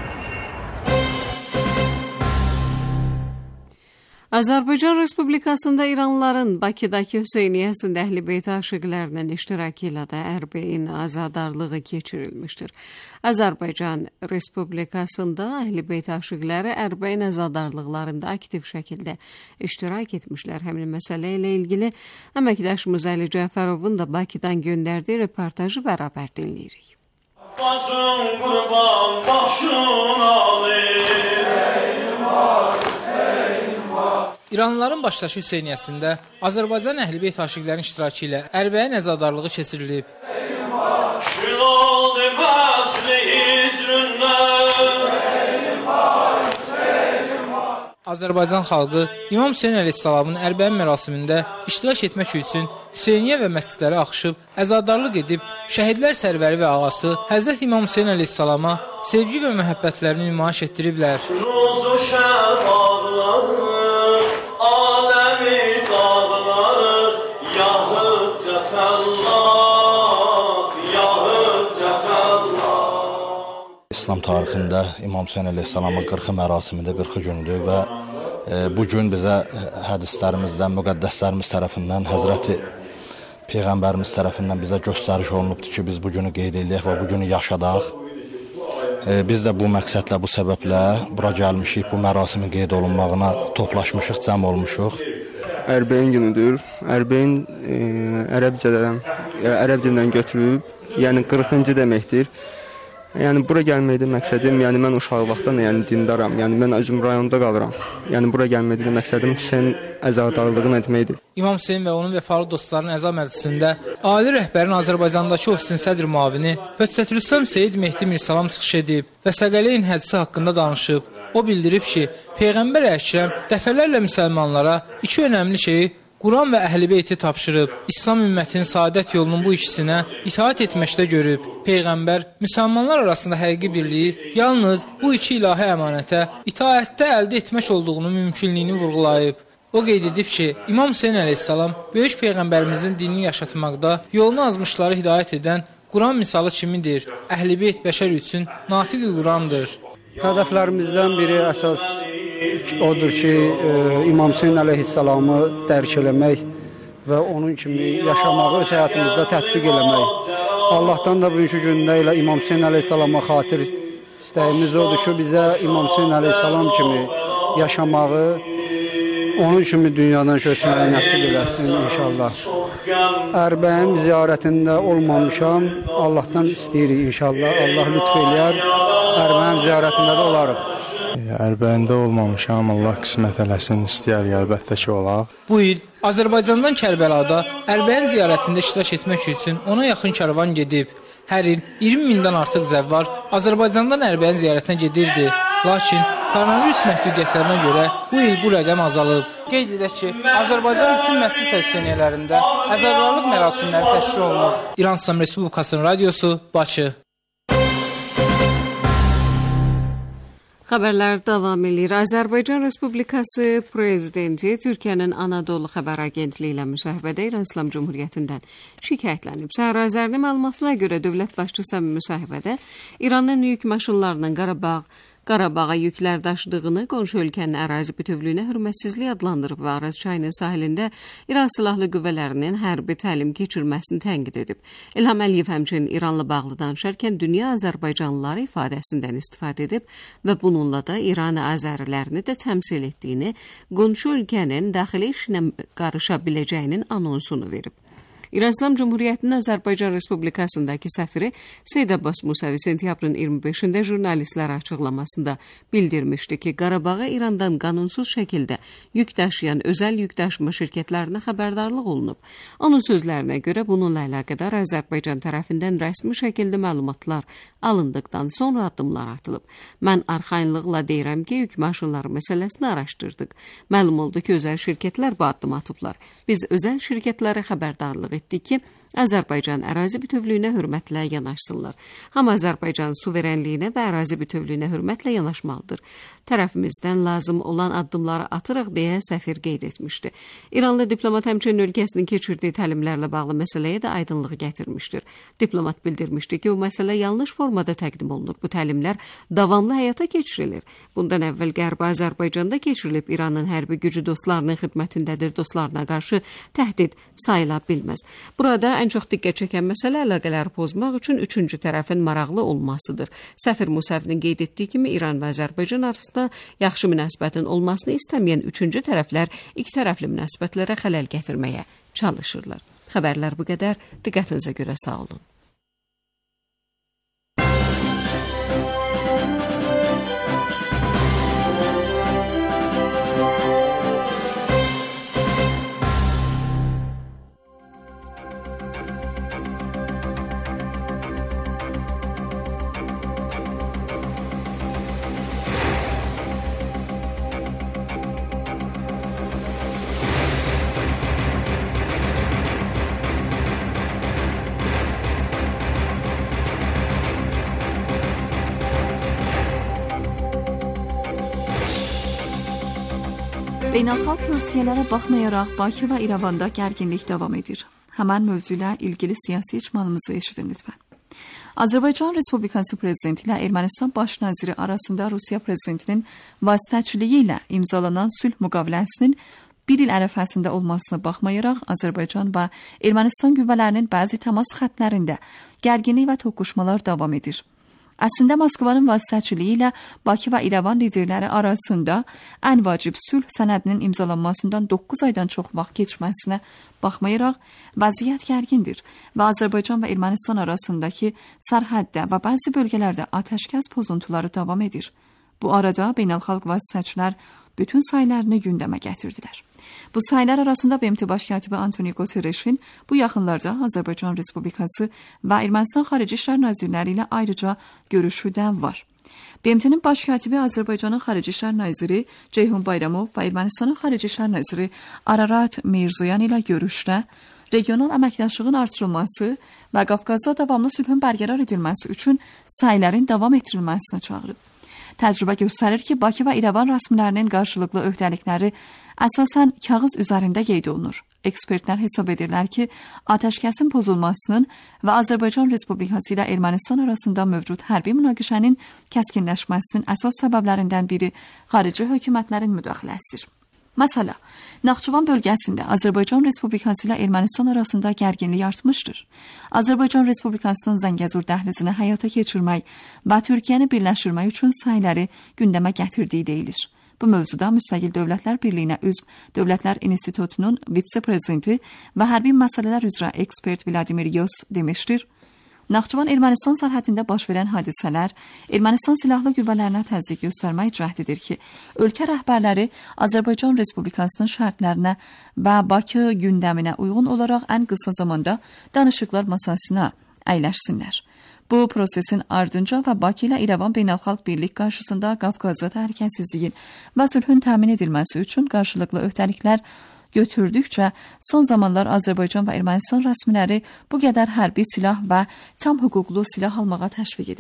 Azərbaycan Respublikasında İranlıların Bakıdakı Hüseyniyyəsində Əhl-i Beyt aşiqlərinin iştirakı ilə də Ərbəyin azadarlığı keçirilmişdir. Azərbaycan Respublikasında Əhl-i Beyt aşiqləri Ərbəyin azadarlıqlarında aktiv şəkildə iştirak etmişlər. Həmin məsələ ilə ilgili əməkdaşımız Əli Cəfərovun da Bakıdan göndərdiyi reportajı bərabər dinləyirik. Bacım qurban başın alır. İranlıların başdaşı Hüseyniyyəsində Azərbaycan Əhl-i Beyt aşiqlərinin iştirakı ilə Ərbəyin əzadarlığı keçirilib. Azərbaycan xalqı İmam Hüseyn əleyhissalamın Ərbəyin mərasimində iştirak etmək üçün Hüseyniyyə və məscidlərə axışıb, əzadarlıq edib, şəhidlər sərvəri və ağası Həzrət İmam Hüseyn əleyhissalama sevgi və məhəbbətlərini nümayiş etdiriblər. İslam tarixində İmam Hüseyn əleyhissalamın 40 mərasimində 40 gündür və bu gün bizə hədislərimizdən, müqəddəslərimiz tərəfindən, Həzrəti Peyğəmbərimiz tərəfindən bizə göstəriş olunubdur ki, biz bu günü qeyd edək və bu günü yaşadaq. Biz də bu məqsədlə, bu səbəblə bura gəlmişik, bu mərasimin qeyd olunmağına toplaşmışıq, cəm olmuşuq. Ərbəyin günüdür. Ərbəyin ərəb dilindən götürülüb, yəni 40-cı deməkdir. Yəni bura gəlməkdə məqsədim, yəni mən uşaq vaxtdan dindaram. Yəni mən özüm rayonda qalıram. Yəni bura gəlməkdə məqsədim Hüseyn əzadarlığını etməkdir. İmam Hüseyn və onun vəfalı dostlarının əza məclisində ali rəhbərin Azərbaycandakı ofisin sədr müavini Höccətülüslam Seyid Mehdi Mirsalam çıxış edib və Səqələyn hədisi haqqında danışıb. O bildirib ki, Peyğəmbər Əkrəm dəfələrlə müsəlmanlara iki önəmli şeyi Quran və Əhl-i Beyti tapşırıb, İslam ümmətinin saadət yolunun bu ikisinə itaat etməkdə görüb. Peyğəmbər müsəlmanlar arasında həqiqi birliyi yalnız bu iki ilahi əmanətə itaətdə əldə etmək olduğunu mümkünlüyünü vurğulayıb. O qeyd edib ki, İmam Hüseyn əleyhissalam böyük Peyğəmbərimizin dinini yaşatmaqda yolunu azmışları hidayət edən Quran misalı kimidir. Əhl-i Beyt bəşər üçün natiq-i Qurandır. Hədəflərimizdən biri əsas odur ki, İmam Hüseyn əleyhissalamı dərk eləmək və onun kimi yaşamağı öz həyatımızda tətbiq eləmək. Allahdan da bugünkü gündə ilə İmam Hüseyn əleyhissalama xatir istəyimiz odur ki, bizə İmam Hüseyn əleyhissalam kimi yaşamağı, onun kimi dünyadan köçməyi nəsib eləsin inşallah. Ərbəyin ziyarətində olmamışam, Allahdan istəyirik inşallah. Allah lütf eləyər, Ərbəyin ziyarətində də olarıq. Ərbəyində olmamışam, Allah qismət eləsin, istəyər əlbəttə ki, olaq. Bu il Azərbaycandan Kərbəlada Ərbəyin ziyarətində iştirak etmək üçün ona yaxın karvan gedib. Hər il 20 mindən artıq zəvvar Azərbaycandan Ərbəyin ziyarətinə gedirdi. Lakin koronavirus məhdudiyyətlərinə görə bu il bu rəqəm azalıb. Qeyd edək ki, Azərbaycan bütün məscid və hüseyniyələrində əzadarlıq mərasimləri təşkil olunub. İran İslam Respublikasının radiosu, Bakı. Xəbərlər davam edir. Azərbaycan Respublikası Prezidenti Türkiyənin Anadolu Xəbər Agentliyi ilə müsahibədə İran İslam Cumhuriyyətindən şikayətlənib. Səhər Azərli məlumatına görə dövlət başçısı müsahibədə İranın yük maşınlarının Qarabağa yüklər daşıdığını, qonşu ölkənin ərazi bütövlüyünə hörmətsizlik adlandırıb və Araz çayının sahilində İran silahlı qüvvələrinin hərbi təlim keçirməsini tənqid edib. İlham Əliyev həmçinin İranla bağlı danışarkən dünya Azərbaycanlıları ifadəsindən istifadə edib və bununla da İran azərilərini də təmsil etdiyini, qonşu ölkənin daxili işinə qarışa biləcəyinin anonsunu verib. İran İslam Cumhuriyyətinin Azərbaycan Respublikasındakı səfiri Seyid Abbas Musavi sentyabrın 25-də jurnalistlərə açıqlamasında bildirmişdi ki, Qarabağa İrandan qanunsuz şəkildə yük daşıyan özəl yük daşıma şirkətlərinə xəbərdarlıq olunub. Onun sözlərinə görə bununla əlaqədar Azərbaycan tərəfindən rəsmi şəkildə məlumatlar alındıqdan sonra addımlar atılıb. Mən arxayınlıqla deyirəm ki, yük maşınları məsələsini araşdırdıq. Məlum oldu ki, özəl şirkətlər bu addım atıblar. Biz özəl şirkətlərə xəbərdarlıq etdik ki, Azərbaycan ərazi bütövlüyünə hörmətlə yanaşsınlar. Hamı Azərbaycan suverenliyinə və ərazi bütövlüyünə hörmətlə yanaşmalıdır. Tərəfimizdən lazım olan addımları atırıq deyə səfir qeyd etmişdi. İranlı diplomat həmçinin ölkəsinin keçirdiyi təlimlərlə bağlı məsələyə də aydınlıq gətirmişdir. Diplomat bildirmişdi ki, bu məsələ yanlış formada təqdim olunur. Bu təlimlər davamlı həyata keçirilir. Bundan əvvəl Qərbi Azərbaycanda keçirilib. İranın hərbi gücü dostlarının xidmətindədir, dostlarına qarşı təhdid sayıla bilməz. Burada ən çox diqqət çəkən məsələ əlaqələri pozmaq üçün üçüncü tərəfin maraqlı olmasıdır. Səfir Musavinin qeyd etdiyi kimi İran və Azərbaycan arasında yaxşı münasibətin olmasını istəməyən üçüncü tərəflər ikitərəfli münasibətlərə xələl gətirməyə çalışırlar. Xəbərlər bu qədər. Diqqətinizə görə sağ olun. Beynəlxalq tövsiyələrə baxmayaraq Bakı və İrəvanda gərginlik davam edir. Həmən mövzu ilə ilgili siyasi icmalımızı eşidin lütfən. Azərbaycan Respublikası Prezidenti ilə Ermənistan Baş naziri arasında Rusiya Prezidentinin vasitəçiliyi ilə imzalanan sülh müqaviləsinin bir il ərəfəsində olmasına baxmayaraq Azərbaycan və Ermənistan qüvvələrinin bəzi təmas xəttlərində gərginlik və toqquşmalar davam edir. Əslində Moskvanın vasitəçiliyi ilə Bakı və İrəvan liderləri arasında ən vacib sülh sənədinin imzalanmasından 9 aydan çox vaxt keçməsinə baxmayaraq vəziyyət gərgindir və Azərbaycan və Ermənistan arasındakı sərhəddə və bəzi bölgələrdə atəşkəs pozuntuları davam edir. Bu arada beynəlxalq vasitəçilər bütün saylarını gündəmə gətirdilər. Bu saylar arasında BMT Baş katibi Antoni Guterreşin bu yaxınlarda Azərbaycan Respublikası və Ermənistan Xarici İşlər Nazirləri ilə ayrıca görüşü də var. BMT-nin Baş katibi Azərbaycanın Xarici İşlər Naziri Ceyhun Bayramov və Ermənistanın Xarici İşlər Naziri Ararat Mirzoyan ilə görüşdə regional əməkdaşlığın artırılması və Qafqazda davamlı sülhün bərqərar edilməsi üçün sayların davam etdirilməsinə çağırıb. Təcrübə göstərir ki, Bakı və İrəvan rəsmilərinin qarşılıqlı öhdəlikləri əsasən kağız üzərində qeyd olunur. Ekspertlər hesab edirlər ki, atəşkəsin pozulmasının və Azərbaycan Respublikası ilə Ermənistan arasında mövcud hərbi münaqişənin kəskinləşməsinin əsas səbəblərindən biri xarici hökumətlərin müdaxiləsidir. Məsələ, Naxçıvan bölgəsində Azərbaycan Respublikası ilə Ermənistan arasında gərginlik artmışdır. Azərbaycan Respublikasının Zəngəzur dəhlizini həyata keçirmək və Türkiyəni birləşdirmək üçün sayları gündəmə gətirdiyi deyilir. Bu mövzuda Müstəqil Dövlətlər Birliyinə üzv Dövlətlər İnstitutunun vitse-prezidenti və hərbi məsələlər üzrə ekspert Vladimir Yos demişdir. Naxçıvan Ermənistan sərhədində baş verən hadisələr Ermənistan silahlı qüvvələrinə təzyiq göstərmək cəhdidir ki, ölkə rəhbərləri Azərbaycan Respublikasının şərtlərinə və Bakı gündəminə uyğun olaraq ən qısa zamanda danışıqlar masasına əyləşsinlər. Bu prosesin ardınca və Bakı ilə İrəvan beynəlxalq birlik qarşısında Qafqazda təhlükəsizliyin və sülhün təmin edilməsi üçün qarşılıqlı öhdəliklər götürdükcə son zamanlar Azərbaycan və Ermənistan rəsmiləri bu qədər hərbi silah və tam hüquqlu silah almağa təşviq edildi.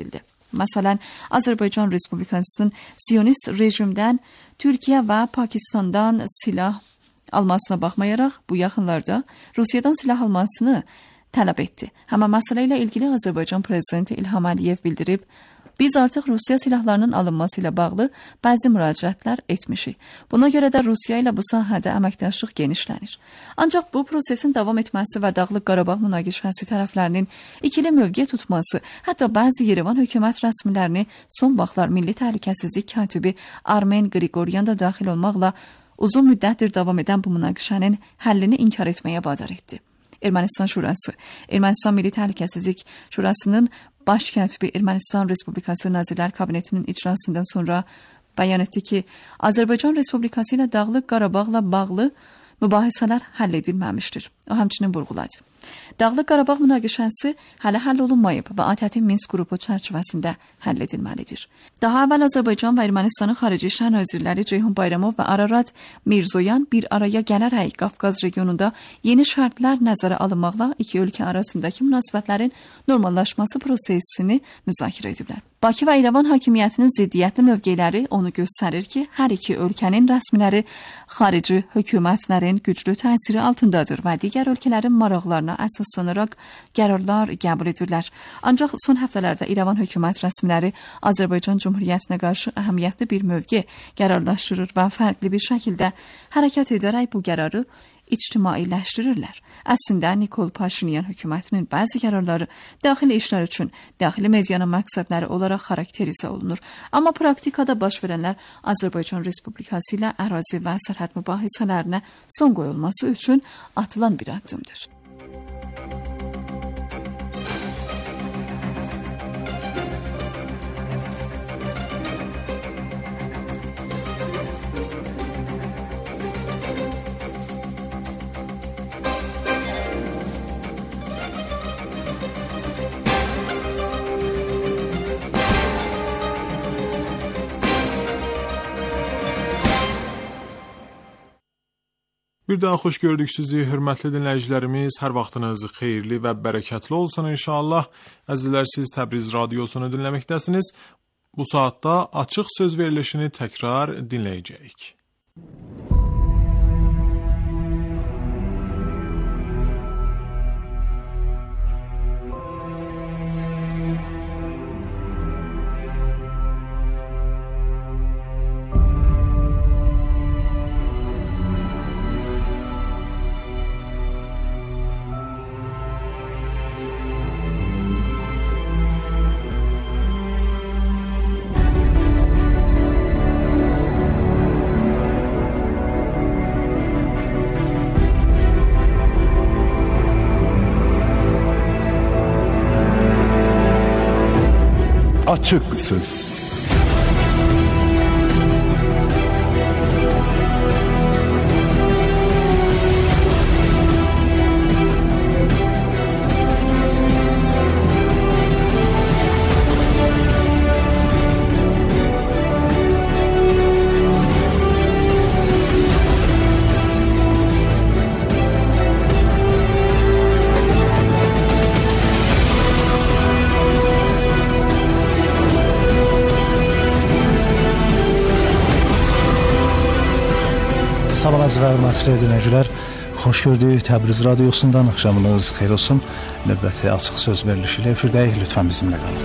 Məsələn, Azərbaycan Respublikasının Siyonist rejimdən Türkiyə və Pakistandan silah almasına baxmayaraq, bu yaxınlarda Rusiyadan silah almasını tələb etdi. Həmən məsələ ilə ilgili Azərbaycan Prezidenti İlham Əliyev bildirib, biz artıq Rusiya silahlarının alınması ilə bağlı bəzi müraciətlər etmişik. Buna görə də Rusiya ilə bu sahədə əməkdaşlıq genişlənir. Ancaq bu prosesin davam etməsi və Dağlıq Qarabağ münaqişəsi tərəflərinin ikili mövqe tutması, hətta bəzi Yerevan hökumət rəsmilərini son vaxtlar Milli Təhlükəsizlik katibi Armen Qriqoryan da daxil olmaqla uzun müddətdir davam edən bu münaqişənin həllini inkar etməyə vadar etdi. Ermənistan Şurası, Ermənistan Milli Təhlükəsizlik Şurasının baş katibi Ermənistan Respublikası Nazirlər Kabinetinin icrasından sonra bəyan etdi ki, Azərbaycan Respublikası ilə Dağlıq Qarabağla bağlı mübahisələr həll edilməmişdir. O həmçinin vurğuladı. Dağlıq Qarabağ münaqişəsi hələ həll olunmayıb və ATƏT Minsk qrupu çərçivəsində həll edilməlidir. Daha əvvəl Azərbaycan və Ermənistanın xarici işlər nazirləri Ceyhun Bayramov və Ararat Mirzoyan bir araya gələrək Qafqaz regionunda yeni şərtlər nəzərə alınmaqla iki ölkə arasındakı münasibətlərin normallaşması prosesini müzakirə ediblər. Bakı və İrəvan hakimiyyətinin ziddiyyətli mövqeləri onu göstərir ki, hər iki ölkənin rəsmiləri xarici hökumətlərin güclü təsiri altındadır və digər ölkələrin maraqlarına əsaslanaraq qərarlar qəbul edirlər. Ancaq son həftələrdə İrəvan hökumət rəsmiləri Azərbaycan Cümhuriyyətinə qarşı əhəmiyyətli bir mövqe qərarlaşdırır və fərqli bir şəkildə hərəkət edərək bu qərarı ictimailəşdirirlər. Əslində, Nikol Paşinyan hökumətinin bəzi qərarları daxili işlər üçün daxili medianın məqsədləri olaraq xarakterizə olunur. Amma praktikada baş verənlər Azərbaycan Respublikası ilə ərazi və sərhəd mübahisələrinə son qoyulması üçün atılan bir addımdır. Bir daha xoş gördük sizi, hörmətli dinləyicilərimiz. Hər vaxtınız xeyirli və bərəkətli olsun inşallah. Əzizlər, siz Təbriz Radiosunu dinləməkdəsiniz. Bu saatda açıq söz verilişini təkrar dinləyəcəyik. Açık Söz. Salam əziz və hörmətli dinləyicilər, xoş gördük Təbriz Radiosundan, axşamınız xeyir olsun. Növbəti açıq söz verilişi ilə efirdəyik, lütfən bizimlə qalın.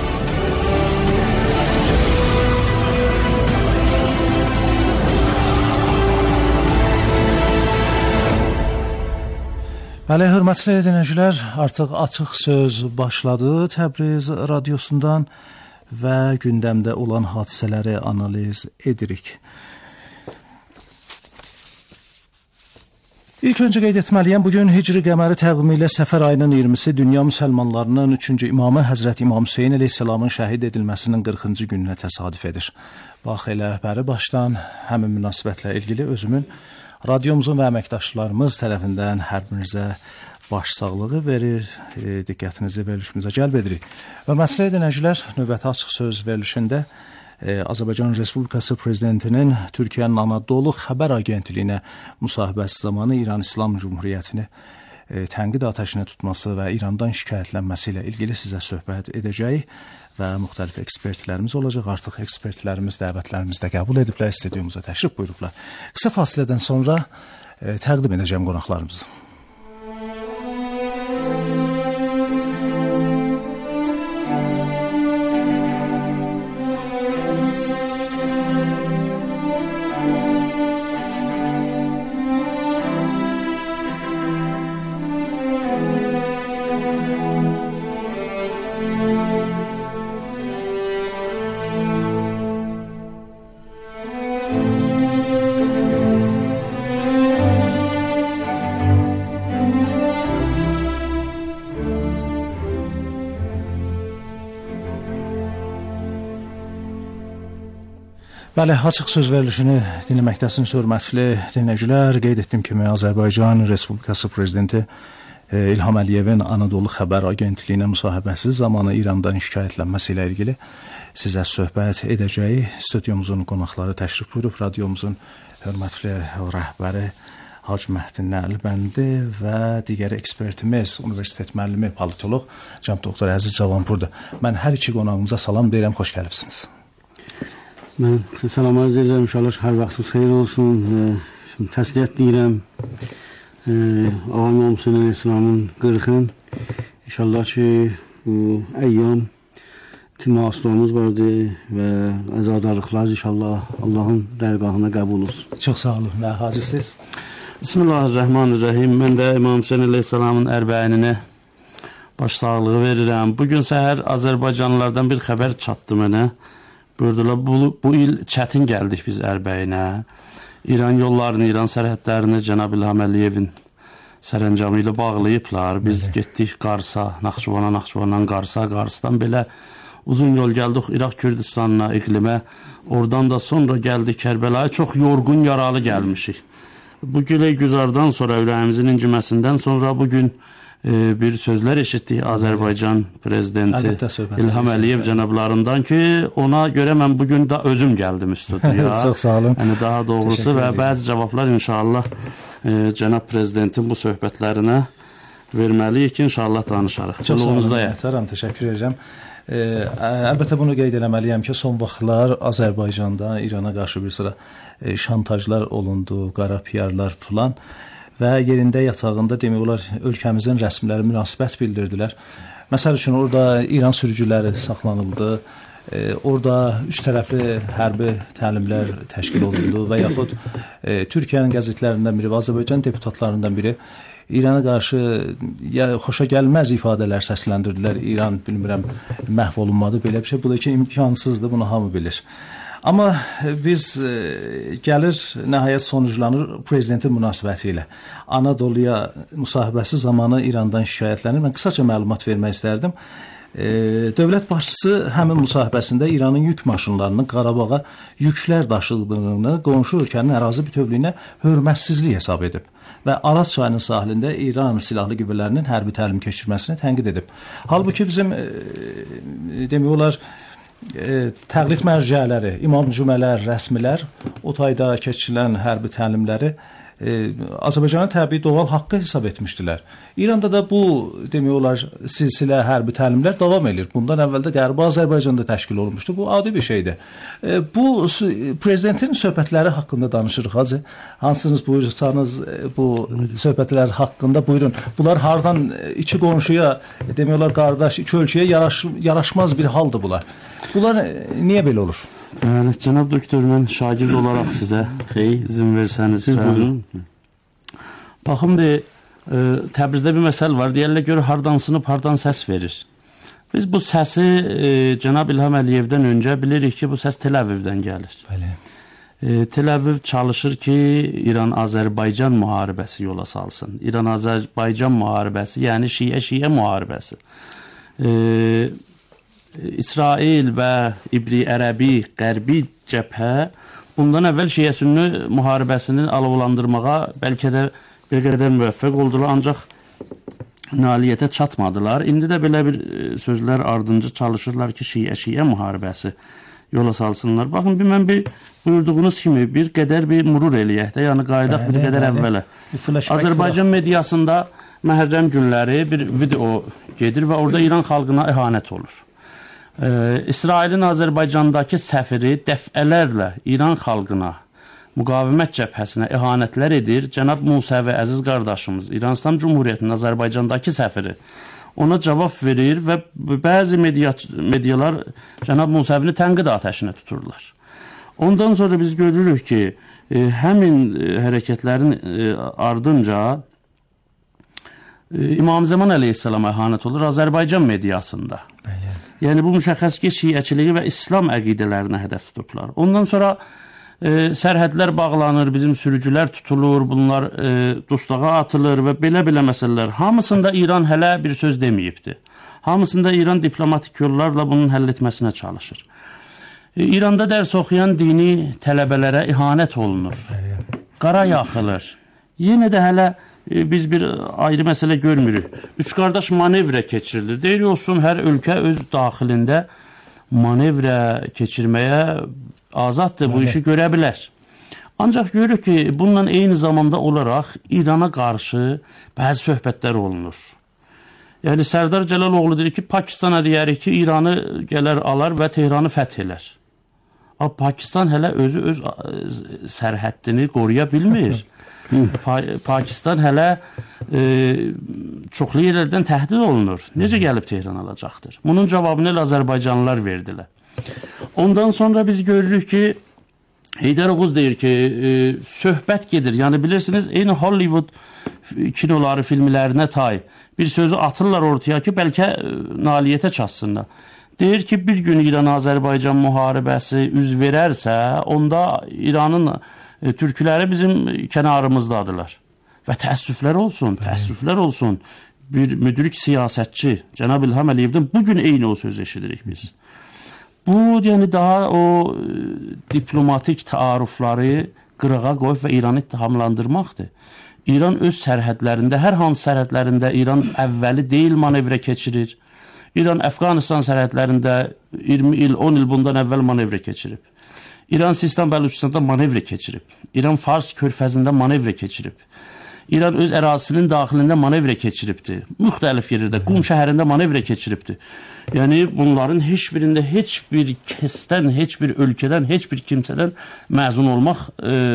Bəli, hörmətli dinləyicilər, artıq açıq söz başladı Təbriz Radiosundan və gündəmdə olan hadisələri analiz edirik. İlk öncə qeyd etməliyəm, bugün Hicri qəməri təqvimi ilə Səfər ayının 20-si dünya müsəlmanlarının 3-cü imamı Həzrət İmam Hüseyn əleyhissalamın şəhid edilməsinin 40-cı gününə təsadüf edir. Bax, elə bəri başdan həmin münasibətlə ilgili özümün radiomuzun və əməkdaşlarımız tərəfindən hər birinizə başsağlığı verir, diqqətinizi verilişimizə cəlb edirik. Hörmətli dinləyicilər, növbəti açıq söz verilişində Azərbaycan Respublikası Prezidentinin Türkiyənin Anadolu xəbər agentliyinə müsahibəsi zamanı İran İslam Cümhuriyyətini tənqid atəşinə tutması və İrandan şikayətlənməsi ilə ilgili sizə söhbət edəcəyik və müxtəlif ekspertlərimiz olacaq. Artıq ekspertlərimiz dəvətlərimizi də qəbul ediblər, studiyumuza təşrif buyurublar. Qısa fasilədən sonra təqdim edəcəm qonaqlarımızı. Bəli, açıq söz verilişini dinləməkdəsiniz, hörmətli dinləyicilər. Qeyd etdiyim kimi Azərbaycan Respublikası Prezidenti İlham Əliyevin Anadolu Xəbər Agentliyinə müsahibəsi zamanı İrandan şikayətlənməsi ilə ilgili sizə söhbət edəcəyik. Studiyomuzun qonaqları təşrif buyurub, radiomuzun hörmətli rəhbəri Hacı Məhdin Nəlbəndi və digər ekspertimiz, universitet müəllimi, politoloq cənab doktor Əziz Cavanpurdur. Mən hər iki qonağımıza salam deyirəm, xoş gəlibsiniz. Mən salam arz edirəm, inşallah hər vaxtınız xeyir olsun. Təsliyyət deyirəm Ağa İmam Hüseyn Əleyhisselamın 40-ın. İnşallah ki, bu əyyam timaslarımız vardır və əzadarlıqlar inşallah Allahın dərgahına qəbul olsun. Çox sağ olun. Nə hacısınız? Bismillahirrahmanirrahim. Mən də İmam Hüseyn Əleyhisselamın ərbəyinini baş sağlığı verirəm. Bugün səhər Azərbaycanlılardan bir xəbər çatdı mənə. Buyurdular, bu il çətin gəldik biz ərbəyinə. İran yollarını, İran sərhədlərini Cənab İlham Əliyevin sərəncamı ilə bağlayıblar. Biz getdik Qarsa, Naxçıvandan Qarsa, Qarsdan belə uzun yol gəldik İraq Kürdistanına, iqlimə. Oradan da sonra gəldik Kərbəlaya. Çox yorğun, yaralı gəlmişik. Bu gülə güzardan sonra, ürəyimizin inciməsindən sonra bugün bir sözlər eşitdik Azərbaycan Prezidenti İlham Əliyev cənablarından ki, ona görə mən bugün da özüm gəldim studiyaya. Çox sağ olun. Yəni daha doğrusu və bəzi cavablar inşallah cənab Prezidentin bu söhbətlərinə verməliyik ki, inşallah danışarıq. Çox sağ olun, muhtaram, təşəkkür edirəm. Əlbəttə bunu qeyd eləməliyəm ki, son vaxtlar Azərbaycanda İrana qarşı bir sıra şantajlar olundu, qara piyarlar filan. Və yerində yatağında demək olar ölkəmizin rəsmiləri münasibət bildirdilər. Məsəl üçün orada İran sürücüləri saxlanıldı. Orada üç tərəfli hərbi təlimlər təşkil olundu və yaxud Türkiyənin qəzetlərindən biri, Azərbaycan deputatlarından biri İrana qarşı xoşa gəlməz ifadələr səsləndirdilər. İran, bilmirəm, məhv olunmadı, belə bir şey. Bu da ki, imkansızdır, bunu hamı bilir. Amma biz gəlir, nəhayət sonuclanır prezidentin münasibəti ilə. Anadoluya müsahibəsi zamanı İrandan şikayətlənir. Mən qısaca məlumat vermək istərdim. Dövlət başçısı həmin müsahibəsində İranın yük maşınlarının Qarabağa yüklər daşıdığını qonşu ölkənin ərazi bütövlüyünə hörmətsizlik hesab edib və Araz çayının sahilində İran silahlı qüvvələrinin hərbi təlim keçirməsini tənqid edib. Halbuki bizim demək olar təqlid mərcələri, imam cümələr, rəsmilər o tayda keçirilən hərbi təlimləri Azərbaycanın təbii doğal haqqı hesab etmişdilər. İranda da bu demək olar silsilə hərbi təlimlər davam edir. Bundan əvvəl də Qərbi Azərbaycanda təşkil olunmuşdu. Bu adi bir şeydir. Bu prezidentin söhbətləri haqqında danışırıq hacı. Hansınız buyursanız bu söhbətlər haqqında buyurun. Bunlar hardan iki qonşuya demək olar qardaş, iki ölkəyə yaraşmaz bir haldır bunlar. Bunlar niyə belə olur? Cənab doktor, mən şagird olaraq sizə izin versəniz. Siz buyurun. Baxın, Təbrizdə bir məsəl var. Deyərlər, gör, hardan sınıb, hardan səs verir. Biz bu səsi Cənab İlham Əliyevdən öncə bilirik ki, bu səs Tel Avivdən gəlir. Bəli. Tel Aviv çalışır ki, İran-Azərbaycan müharibəsi yola salsın. İran-Azərbaycan müharibəsi, yəni şiə-şiə müharibəsi. İsrail və İbri-Ərəbi, Qərbi cəbhə bundan əvvəl şiə-sünni müharibəsini alovlandırmağa bəlkə də bir qədər müvəffəq oldular, ancaq nailiyyətə çatmadılar. İndi də belə bir sözlər ardınca çalışırlar ki, şiə-şiə müharibəsi yola salsınlar. Baxın, mən buyurduğunuz kimi bir qədər bir murur eləyək də, yəni qayıdaq bir qədər əvvələ. Azərbaycan mediasında Məhərrəm günləri bir video gedir və orada İran xalqına ihanət olur. İsrailin Azərbaycandakı səfiri dəfələrlə İran xalqına, müqavimət cəbhəsinə ihanətlər edir. Cənab Musəvi əziz qardaşımız, İran İslam Cumhuriyyətinin Azərbaycandakı səfiri ona cavab verir və bəzi medialar Cənab Musəvini tənqid atəşinə tuturlar. Ondan sonra biz görürük ki, həmin hərəkətlərin ardınca İmam Zaman əleyhissalama ihanət olur Azərbaycan mediasında. Yəni bu müşəxəs ki, şiəçiliyi və İslam əqidələrinə hədəf tutublar. Ondan sonra sərhədlər bağlanır, bizim sürücülər tutulur, bunlar dustağa atılır və belə məsələlər. Hamısında İran hələ bir söz deməyibdir. Hamısında İran diplomatik yollarla bunun həll etməsinə çalışır. İranda dərs oxuyan dini tələbələrə ihanət olunur. Qara yaxılır. Yenə də hələ biz bir ayrı məsələ görmürük. Üç qardaş manevrə keçirilir. Deyir olsun, hər ölkə öz daxilində manevrə keçirməyə azaddır, bu işi görə bilər. Ancaq görürük ki, bununla eyni zamanda olaraq İrana qarşı bəzi söhbətlər olunur. Yəni, Sərdar Cəlaloğlu deyir ki, Pakistana deyərik ki, İranı gələr alar və Tehranı fəth elər. Pakistan hələ öz sərhəddini qoruya bilmir. Pakistan hələ çoxlu yerlərdən təhdid olunur. Necə gəlib Tehran alacaqdır? Bunun cavabını Azərbaycanlılar verdilər. Ondan sonra biz görürük ki, Heydər Oğuz deyir ki, söhbət gedir. Yəni bilirsiniz, eyni Hollywood kinoları, filmlərinə tay bir sözü atırlar ortaya ki, bəlkə nailiyyətə çatsınlar. Deyir ki, bir gün İran-Azərbaycan müharibəsi üz verərsə, onda İranın türkləri bizim kənarımızdadırlar. Və təəssüflər olsun. Bir müdrik siyasətçi, Cənab İlham Əliyevdən bugün eyni o söz eşidirik biz. Bu, yəni daha o diplomatik taarrufları qırığa qoyub və İranı ittihamlandırmaqdır. İran öz sərhədlərində, hər hansı sərhədlərində İran əvvəli deyil manevrə keçirir. İran Əfqanistan sərhədlərində 20 il, 10 il bundan əvvəl manevrə keçirib. İran Sistan Bəluçistanda manevrə keçirib. İran Fars körfəzində manevrə keçirib. İran öz ərazisinin daxilində manevrə keçiribdir. Müxtəlif yerlərdə, Qum şəhərində manevrə keçiribdir. Yəni, bunların heç birində heç bir kəsdən, heç bir ölkədən, heç bir kimsədən məzun olmaq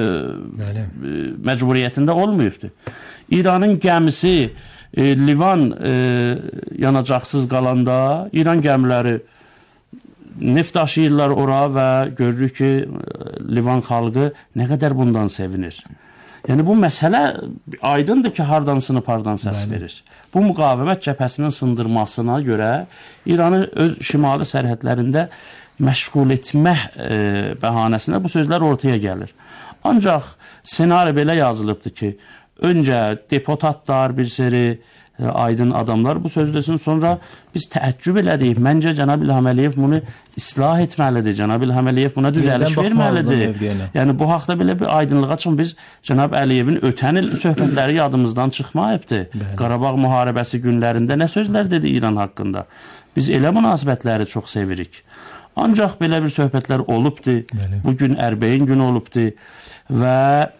məcburiyyətində olmayıbdır. İranın gəmisi Livan yanacaqsız qalanda İran gəmiləri neft daşıyırlar ora və görürük ki, Livan xalqı nə qədər bundan sevinir. Yəni, bu məsələ aydındır ki, hardan sınıb, hardan səs verir. Bu müqavimət cəbhəsinin sındırmasına görə İranı öz şimali sərhədlərində məşğul etmək bəhanəsində bu sözlər ortaya gəlir. Ancaq senari belə yazılıbdır ki, öncə deputatlar, bir seri aydın adamlar bu söz desin, sonra biz təəccüb elədik. Məncə Cənab İlham Əliyev bunu islah etməlidir. Cənab İlham Əliyev buna düzəliş verməlidir. Yəni, bu haqda belə bir aydınlığa çıxın. Biz Cənab Əliyevin ötən il söhbətləri yadımızdan çıxmayıbdır. Qarabağ müharibəsi günlərində nə sözlər dedi İran haqqında. Biz elə münasibətləri çox sevirik. Ancaq belə bir söhbətlər olubdur. Bugün Ərbəyin günü olubdur və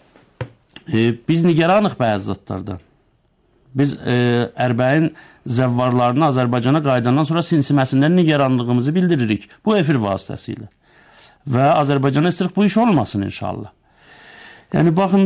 biz nigeranıq bəzi zətlərdən. Biz Ərbəyin zəvvarlarını Azərbaycana qayıdandan sonra sinsiməsindən nigeranlığımızı bildiririk. Bu efir vasitəsilə. Və Azərbaycana istəyirik bu iş olmasın inşallah. Yəni, baxın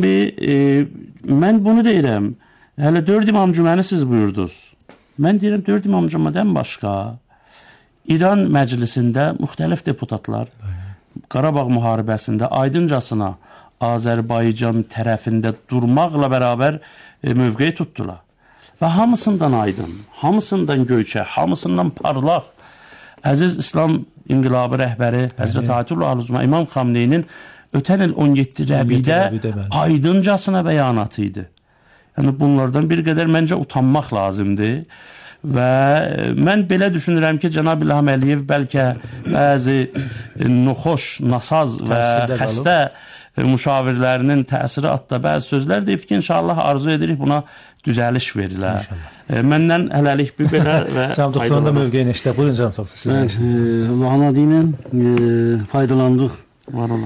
mən bunu deyirəm. Hələ 4 imam cüməni siz buyurdunuz. Mən deyirəm 4 imam cümədən başqa İran məclisində müxtəlif deputatlar Qarabağ müharibəsində aydıncasına Azərbaycan tərəfində durmaqla bərabər mövqeyi tutdular. Və hamısından aydın, hamısından göyçə, hamısından parlaq əziz İslam İnqilabı rəhbəri Həzrət Ayətullah Əl-Uzma İmam Xamneyinin ötən il 17 Rəbidə aydıncasına bəyanatı idi. Yəni, bunlardan bir qədər məncə utanmaq lazımdır. Və mən belə düşünürəm ki, Cənab İlham Əliyev bəlkə bəzi noxoş, nasaz və xəstə müşavirlərinin təsiri adda bəzi sözlər deyib ki, inşallah arzu edirik buna düzəliş verilər. Məndən hələlik bir belə və Cənab doktorun da mövqeyini işdə. Buyurun Cənab doktor. Allahın adı ilə faydalandıq. Var ola.